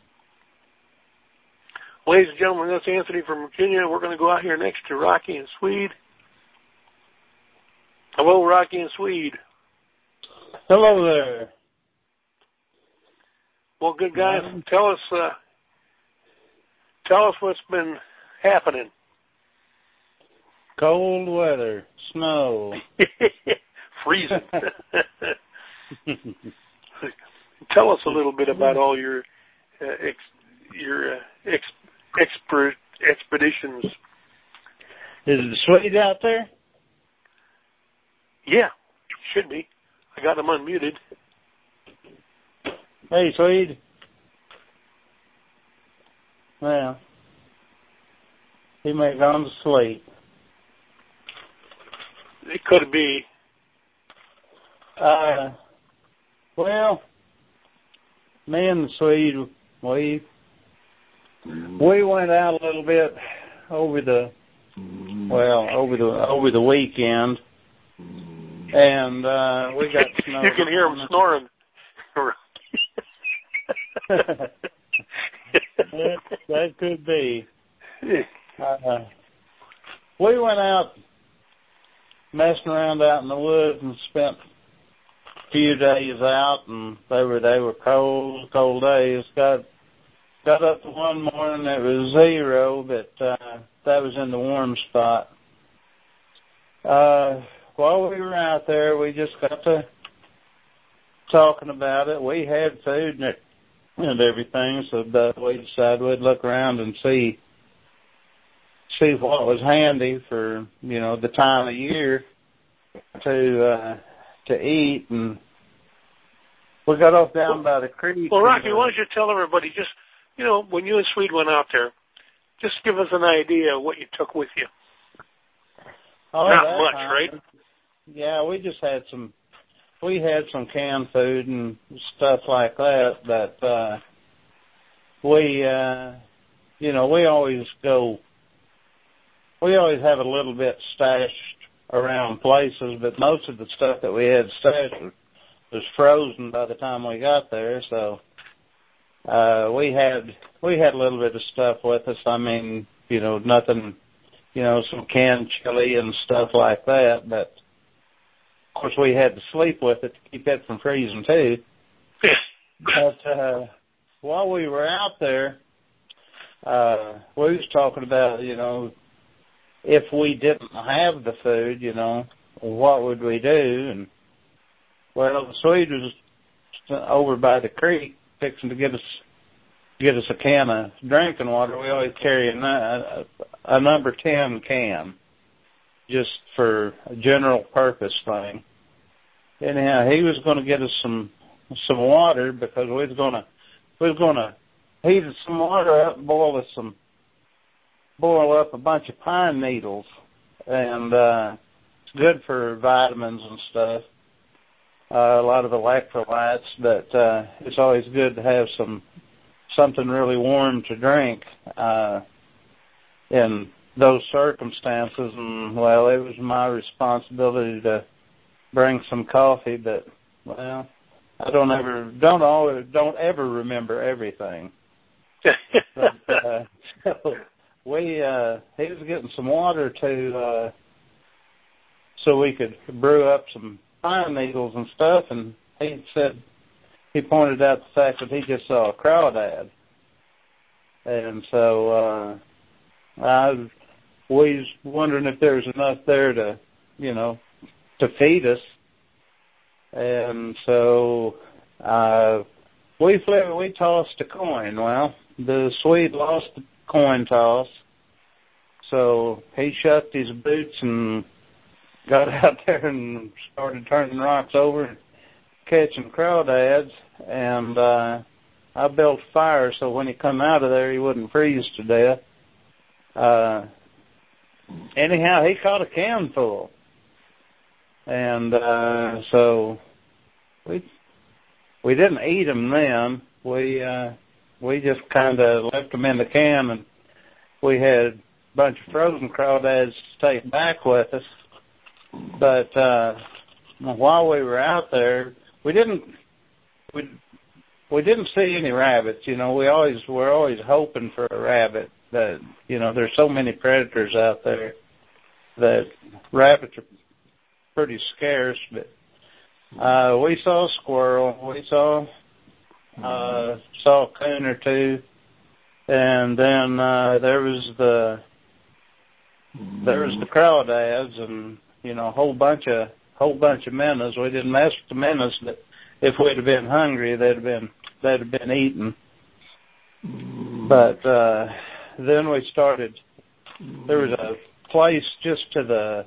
Ladies and gentlemen, that's Anthony from Virginia. We're going to go out here next to Rocky and Swede. Hello, Rocky and Swede. Hello there. Well, good guys. Tell us what's been happening. Cold weather, snow, freezing. Tell us a little bit about all your expeditions. Is it Swede out there? Yeah, should be. I got him unmuted. Hey, Swede. Well, he may have gone to sleep. It could be. Well, me and the Swede, we went out a little bit over the weekend, and we got snow. You can hear him snoring. that could be. We went out messing around out in the woods and spent a few days out, and they were cold days. Got up to one morning, it was 0, but that was in the warm spot. While we were out there, we just got to talking about it. We had food and everything, so we decided we'd look around and see what was handy for, the time of year to eat. And we got off down by the creek. Well, Rocky, why don't you tell everybody just, when you and Swede went out there, just give us an idea of what you took with you. Not much, right? Yeah, we just had some canned food and stuff like that, but we always have a little bit stashed around places, but most of the stuff that we had stashed was frozen by the time we got there, so we had a little bit of stuff with us. I mean, nothing, some canned chili and stuff like that, but of course we had to sleep with it to keep it from freezing too. But while we were out there, we was talking about, if we didn't have the food, what would we do? And well, the Swede was over by the creek fixing to get us a can of drinking water. We always carry a number 10 can, just for a general purpose thing. Anyhow, he was going to get us some water because we was going to heat some water up and boil up a bunch of pine needles, and it's good for vitamins and stuff. A lot of electrolytes, but it's always good to have something really warm to drink in those circumstances. And well, it was my responsibility to bring some coffee, but well, I don't ever remember everything. But, so he was getting some water so we could brew up some pine needles and stuff, and he pointed out the fact that he just saw a crawdad. And so I was wondering if there was enough there to feed us. And so we tossed a coin. Well, the Swede lost the coin toss, so he shucked his boots and got out there and started turning rocks over and catching crawdads. And I built a fire so when he come out of there, he wouldn't freeze to death. Anyhow, he caught a can full. And so we didn't eat them then. We just kind of left them in the can, and we had a bunch of frozen crawdads to take back with us. But while we were out there, we didn't see any rabbits. You know, we're always hoping for a rabbit. That, you know, there's so many predators out there that rabbits are pretty scarce. But we saw a squirrel, we saw a coon or two, and then there was the crawdads, and you know, a whole bunch of minnows. We didn't mess with the minnows, but if we'd have been hungry, they'd have been eaten. But then we started. There was a place just to the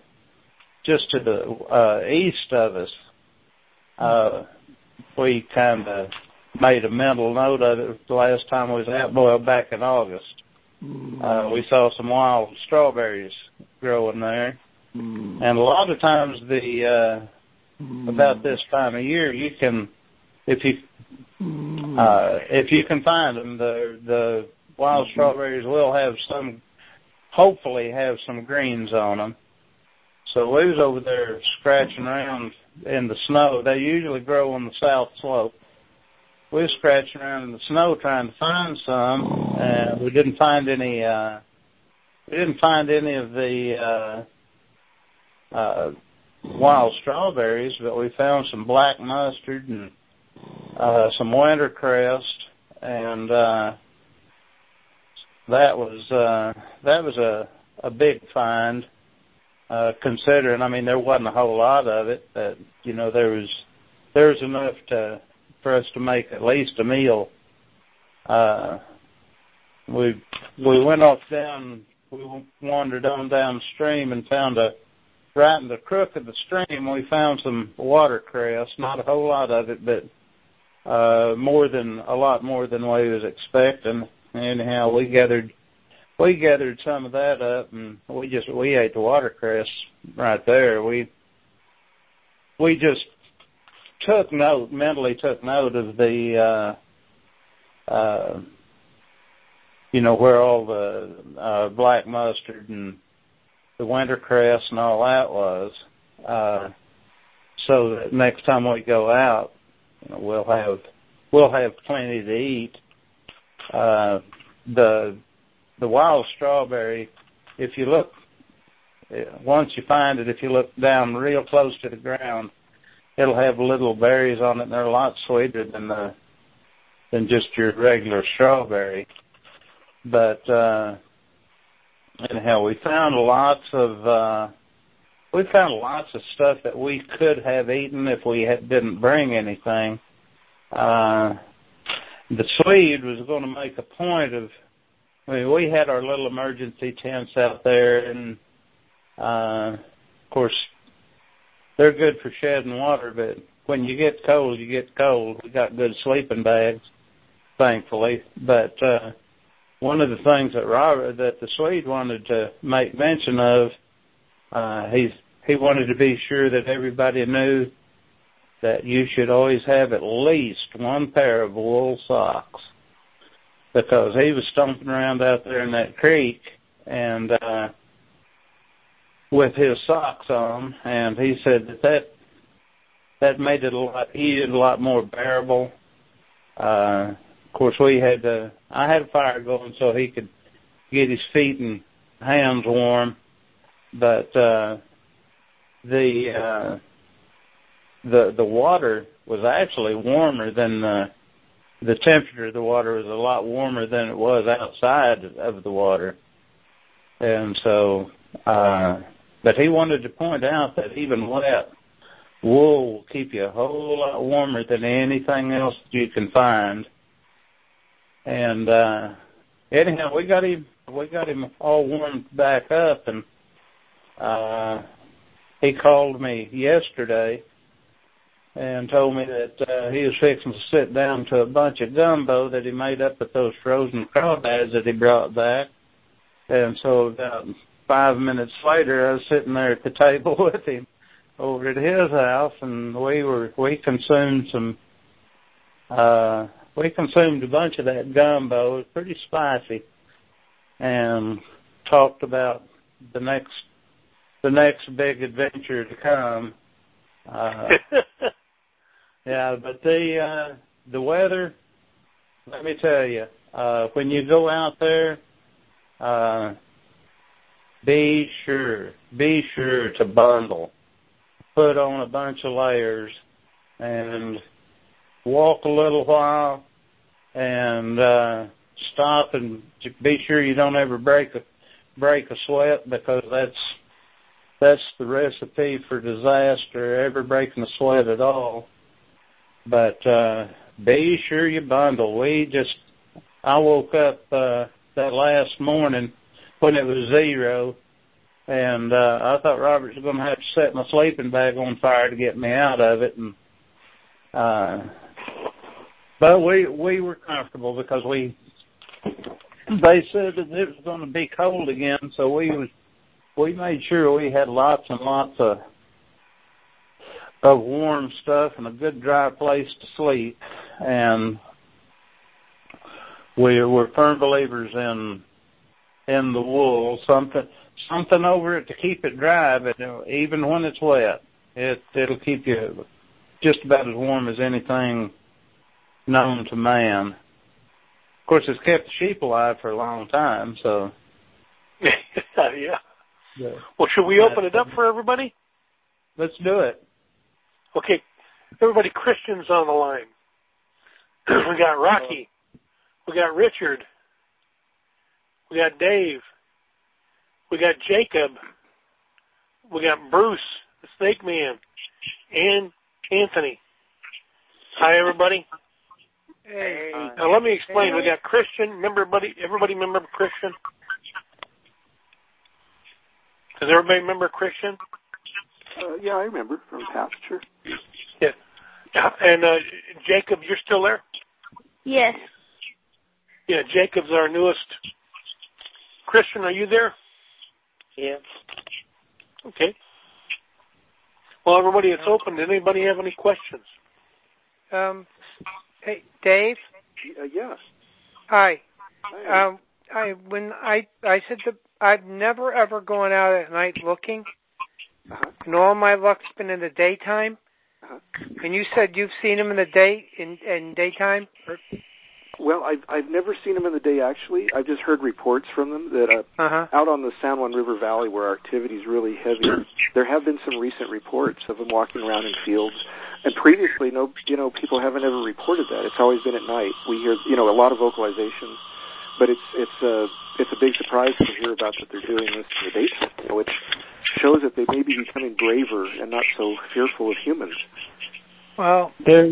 east of us. We kind of made a mental note of it the last time we was out. Well, back in August, we saw some wild strawberries growing there, and a lot of times about this time of year, you can, if you can find them, the wild strawberries will have hopefully have some greens on them. So we was over there scratching around in the snow. They usually grow on the south slope. We was scratching around in the snow trying to find some, and we didn't find any. We didn't find any of the wild strawberries, but we found some black mustard and some wintercrest, and that was a big find. Considering, I mean, there wasn't a whole lot of it, but you know, there was enough for us to make at least a meal. We went off down. We wandered on downstream and found right in the crook of the stream. We found some watercress. Not a whole lot of it, but a lot more than we was expecting. Anyhow, we gathered some of that up, and we ate the watercress right there. We just mentally took note of the, you know, where all the black mustard and the wintercress and all that was, so that next time we go out, you know, we'll have plenty to eat. The wild strawberry, if you look, once you find it, if you look down real close to the ground, it'll have little berries on it, and they're a lot sweeter than just your regular strawberry. But anyhow, we found lots of stuff that we could have eaten if we didn't bring anything. The Swede was going to make a point of. I mean, we had our little emergency tents out there, and of course, they're good for shedding water, but when you get cold, you get cold. We got good sleeping bags, thankfully. But one of the things that the Swede wanted to make mention of, he wanted to be sure that everybody knew that you should always have at least one pair of wool socks, because he was stomping around out there in that creek and with his socks on, and he said that made it a lot more bearable. Of course, I had a fire going so he could get his feet and hands warm, but the water was actually warmer than the temperature of the water was a lot warmer than it was outside of the water. And so, but he wanted to point out that even wet, wool will keep you a whole lot warmer than anything else that you can find. And anyhow, we got him all warmed back up, and he called me yesterday and told me that he was fixing to sit down to a bunch of gumbo that he made up with those frozen crawdads that he brought back. And so about 5 minutes later, I was sitting there at the table with him over at his house, and we consumed a bunch of that gumbo. It was pretty spicy, and talked about the next big adventure to come. Yeah, but the weather, let me tell you, when you go out there, be sure to bundle. Put on a bunch of layers and walk a little while and stop and be sure you don't ever break a sweat, because that's the recipe for disaster, ever breaking a sweat at all. But be sure you bundle. I woke up that last morning when it was 0, and I thought Robert was going to have to set my sleeping bag on fire to get me out of it. And but we were comfortable because they said that it was going to be cold again, so we made sure we had lots and lots of warm stuff and a good dry place to sleep. And we're firm believers in the wool, something over it to keep it dry, but even when it's wet, it'll keep you just about as warm as anything known to man. Of course, it's kept the sheep alive for a long time, so. Yeah. Well, should we open it up for everybody? Let's do it. Okay. Everybody, Christian's on the line. We got Rocky. We got Richard. We got Dave. We got Jacob. We got Bruce, the Snake Man, and Anthony. Hi, everybody. Hey. Now, let me explain. We got Christian. Remember, everybody remember Christian? Does everybody remember Christian? Yeah, I remember from past, sure. Yeah. And Jacob, you're still there? Yes. Yeah, Jacob's our newest. Christian, are you there? Yeah. Okay. Well, everybody, it's open. Did anybody have any questions? Hey, Dave? Yeah. Hi. When I said that I've never ever gone out at night looking, and all my luck's been in the daytime. And you said you've seen them in the in daytime? Well, I've never seen them in the day, actually. I've just heard reports from them that out on the San Juan River Valley, where our activity is really heavy, there have been some recent reports of them walking around in fields. And previously, people haven't ever reported that. It's always been at night. We hear, a lot of vocalizations, but it's a big surprise to hear about that they're doing this in the daytime, which shows that they may be becoming braver and not so fearful of humans. Well, there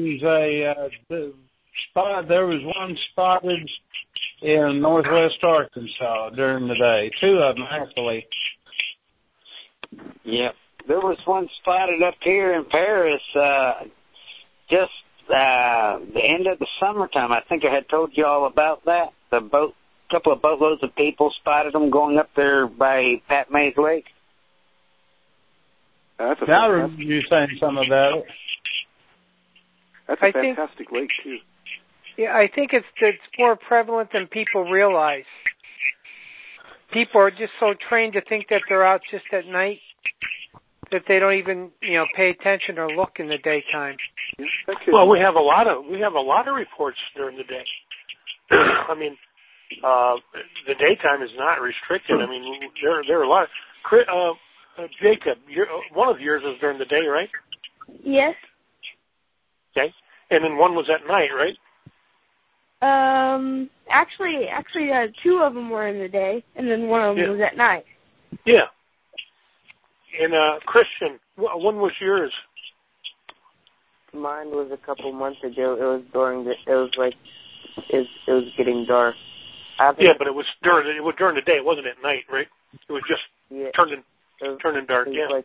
was one spotted in northwest Arkansas during the day. 2 of them, actually. Yep. There was one spotted up here in Paris just the end of the summertime. I think I had told you all about that. Couple of boatloads of people spotted them going up there by Pat May's Lake. That's a I remember you saying something about it. That's a fantastic lake, too. Yeah, I think it's more prevalent than people realize. People are just so trained to think that they're out just at night that they don't even, pay attention or look in the daytime. Well, we have a lot of reports during the day. I mean, the daytime is not restricted. I mean, there are a lot. Jacob, one of yours was during the day, right? Yes. Okay, and then one was at night, right? Actually, 2 of them were in the day, and then one of them was at night. Yeah. And Christian, when was yours? mine was a couple months ago. It was getting dark. Yeah, but it was during the day. It wasn't at night, right? It was just turning dark. Yeah.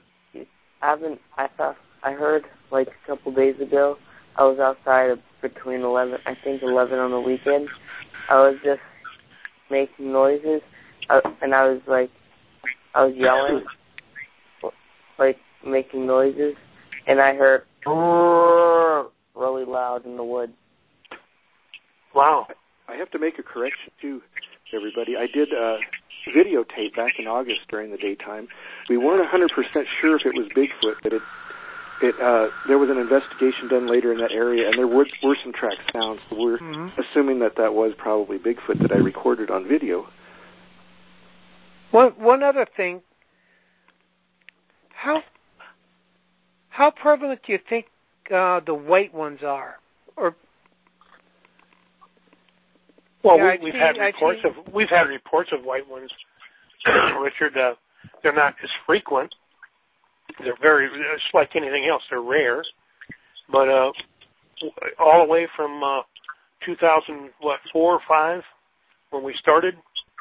I heard like a couple days ago. I was outside between 11 on the weekend. I was just making noises, and I was yelling, like making noises, and I heard really loud in the woods. Wow. I have to make a correction too, everybody. I did videotape back in August during the daytime. We weren't 100% sure if it was Bigfoot, but there was an investigation done later in that area, and there were some track sounds. So we're assuming that was probably Bigfoot that I recorded on video. One other thing, how prevalent do you think the white ones are? Or we've had reports of white ones, Richard. They're not as frequent. They're it's like anything else. They're rare, but all the way from 2004 or 5 when we started,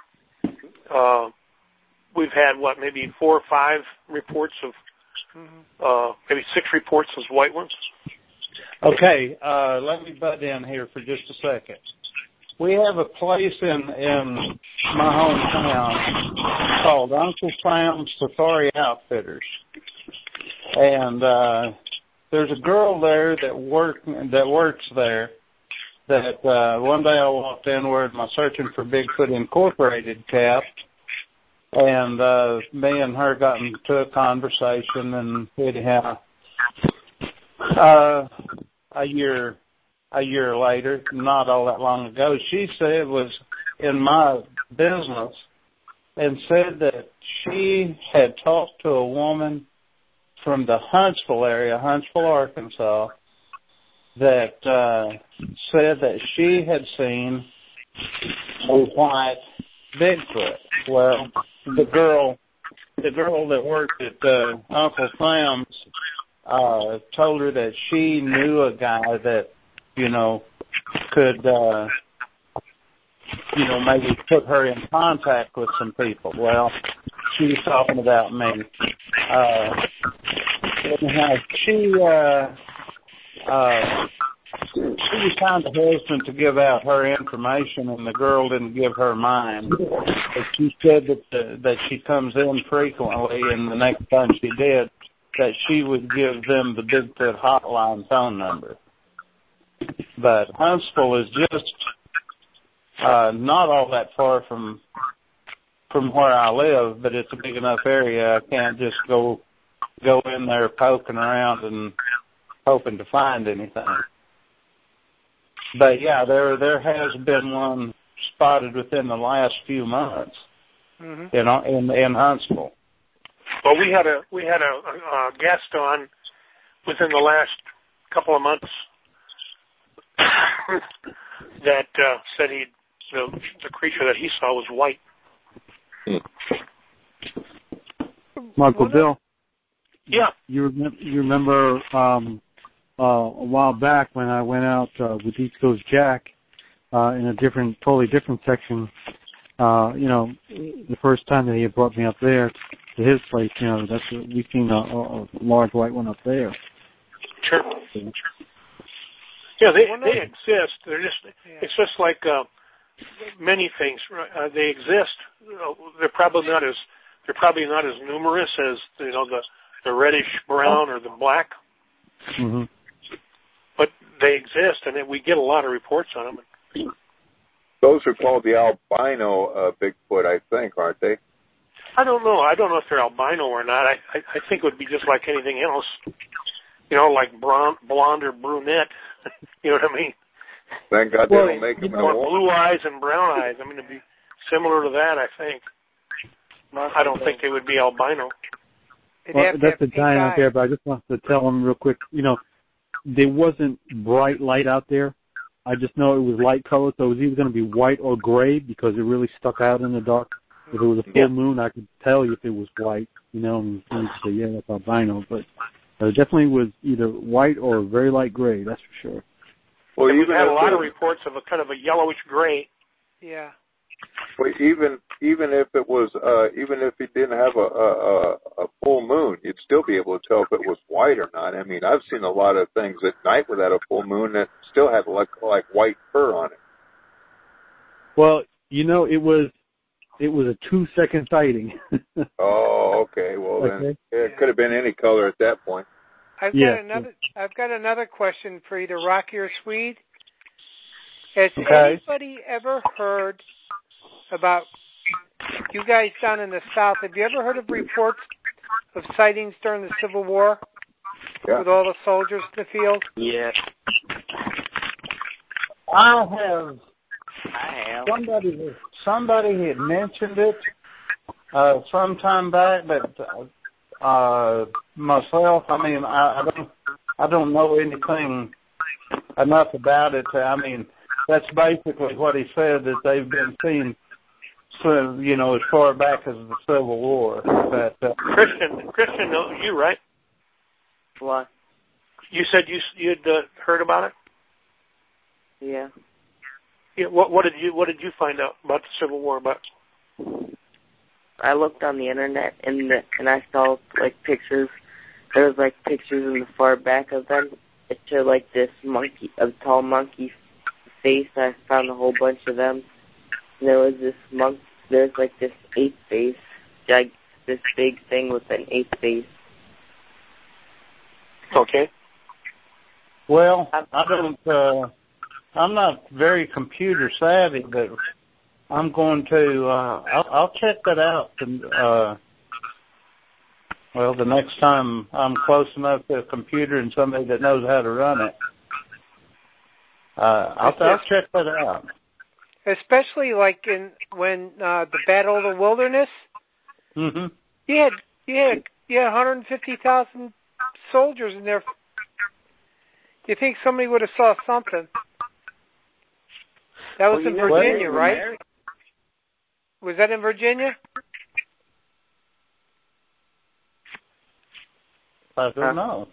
we've had maybe 4 or 5 reports of maybe 6 reports of white ones. Okay, let me butt in here for just a second. We have a place in my hometown called Uncle Sam's Safari Outfitters, and there's a girl there that works there. That one day I walked in wearing my Searching for Bigfoot Incorporated cap, and me and her got into a conversation, and anyhow, a year later, not all that long ago, she said it was in my business and said that she had talked to a woman from the Huntsville area, Huntsville, Arkansas, that said that she had seen a white Bigfoot. Well, the girl that worked at Uncle Sam's told her that she knew a guy that could, maybe put her in contact with some people. Well, she was talking about me. Anyhow, she was kind of hesitant to give out her information, and the girl didn't give her mine. But she said that she comes in frequently, and the next time she did, that she would give them the Bigfoot hotline phone number. But Huntsville is just not all that far from where I live, but it's a big enough area I can't just go in there poking around and hoping to find anything. But yeah, there has been one spotted within the last few months in Huntsville. Well, we had a guest on within the last couple of months that said the creature that he saw was white. Michael, Bill. Yeah. You remember a while back when I went out with East Coast Jack in a totally different section. The first time that he had brought me up there to his place, we've seen a large white one up there. Sure. Yeah, they exist. It's just like many things. They exist. They're probably not as numerous as the reddish brown or the black. Mm-hmm. But they exist, and we get a lot of reports on them. Those are called the albino Bigfoot, I think, aren't they? I don't know. I don't know if they're albino or not. I think it would be just like anything else. Like blonde or brunette. You know what I mean? Thank God they don't make them or blue eyes and brown eyes. I mean, it'd be similar to that, I think. I don't think they would be albino. Well, that's a giant out there, but I just want to tell them real quick, there wasn't bright light out there. I just know it was light colored, so it was either going to be white or gray because it really stuck out in the dark. If it was a full moon, I could tell you if it was white, and you could say, yeah, that's albino. But It definitely was either white or very light gray. That's for sure. Well, we've had a lot of reports of a kind of a yellowish gray. Yeah. Well, even if it was, even if it didn't have a full moon, you'd still be able to tell if it was white or not. I mean, I've seen a lot of things at night without a full moon that still had like white fur on it. Well, it was a 2-second sighting. Oh, okay. Well, then it could have been any color at that point. I've got another question for either Rocky or Swede. Has anybody ever heard about you guys down in the South? Have you ever heard of reports of sightings during the Civil War with all the soldiers in the field? Yeah. I have. Somebody had mentioned it some time back, but myself, I mean, I don't know anything enough about it. I mean, that's basically what he said, that they've been seen, as far back as the Civil War. Christian, you right? What? You said you'd heard about it? Yeah. Yeah. What did you find out about the Civil War? About? I looked on the internet and I saw pictures. There was pictures in the far back of them. It showed this tall monkey face. I found a whole bunch of them. And there was this monk. There's this 8 face, this big thing with an 8 face. Okay. Well, I'm not very computer savvy, but I'm going to. I'll check that out. The next time I'm close enough to a computer and somebody that knows how to run it, I'll check that out. Especially when the Battle of the Wilderness. Mm-hmm. You had 150,000 soldiers in there. You think somebody would have saw something? That was in Virginia, right? Was that in Virginia? I don't know.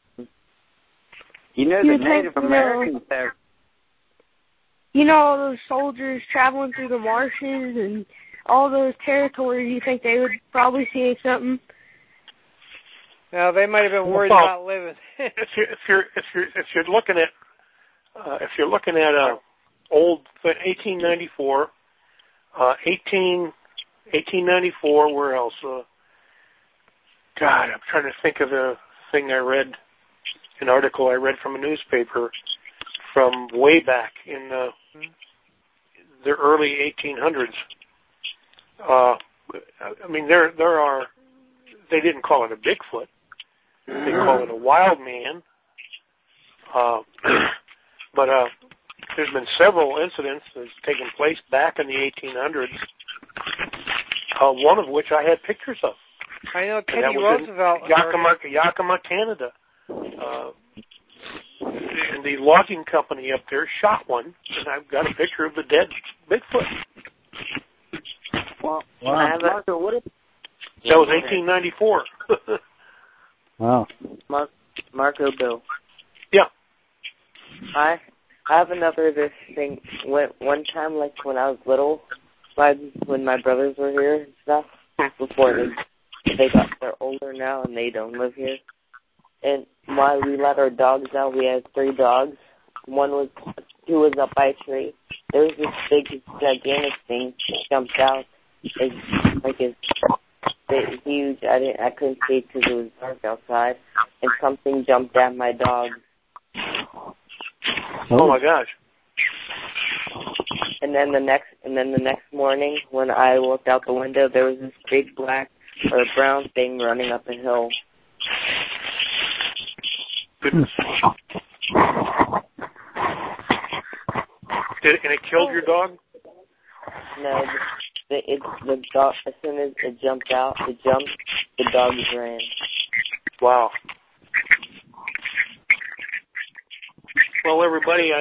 The Native Americans there. All those soldiers traveling through the marshes and all those territories, you think they would probably see something? No, they might have been worried about living. if you're looking at old 1894, 1894. Where else? God, I'm trying to think of the thing I read, an article I read from a newspaper from way back in the early 1800s. I mean, there are. They didn't call it a Bigfoot. They call it a wild man. But there's been several incidents that's taken place back in the 1800s. One of which I had pictures of. I know Teddy Roosevelt. Yakima, Canada. And the logging company up there shot one, and I've got a picture of the dead Bigfoot. Well, that was 1894. Wow. Marco Bill. Yeah. I have another this thing. One time, when I was little, when my brothers were here and stuff, before they're older now and they don't live here. And while we let our dogs out, we had 3 dogs. Two was up by a tree. There was this big, gigantic thing that jumped out. It's huge. I couldn't see it because it was dark outside. And something jumped at my dog. Oh my gosh! And then the next morning, when I looked out the window, there was this big black or brown thing running up a hill. And it killed your dog? No, the dog. As soon as it jumped out, the dog ran. Wow. Well, everybody,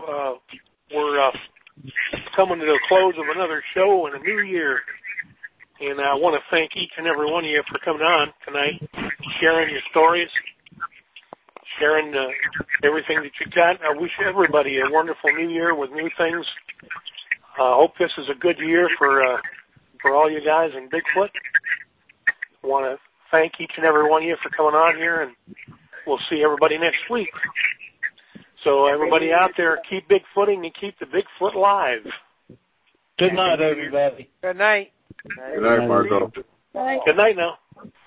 we're coming to the close of another show in a new year. And I want to thank each and every one of you for coming on tonight, sharing your stories, sharing everything that you got. I wish everybody a wonderful new year with new things. I hope this is a good year for all you guys in Bigfoot. I want to thank each and every one of you for coming on here, and we'll see everybody next week. So everybody out there, keep Bigfooting and keep the Bigfoot live. Good night, everybody. Good night. Good night, Marco. Good night now.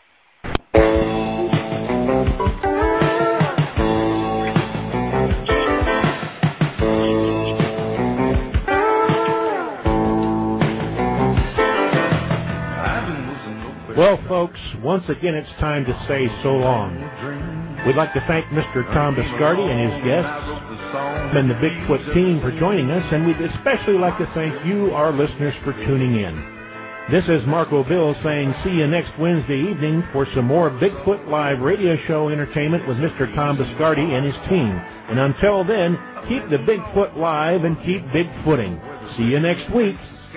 Well, folks, once again, it's time to say so long. We'd like to thank Mr. Tom Biscardi and his guests and the Bigfoot team for joining us, and we'd especially like to thank you, our listeners, for tuning in. This is Marco Bill saying see you next Wednesday evening for some more Bigfoot Live radio show entertainment with Mr. Tom Biscardi and his team. And until then, keep the Bigfoot live and keep Bigfooting. See you next week.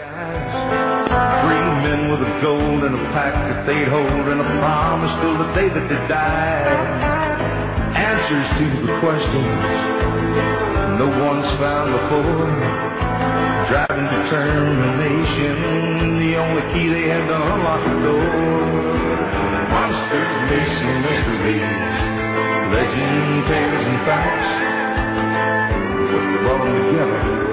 Three men with a gold and a pack that they'd hold and a promise till the day that they died. Answers to the questions no one's found before. Driving determination, the only key they had to unlock the door. Monsters, myths, and mysteries, legend, tales, and facts. What brought them together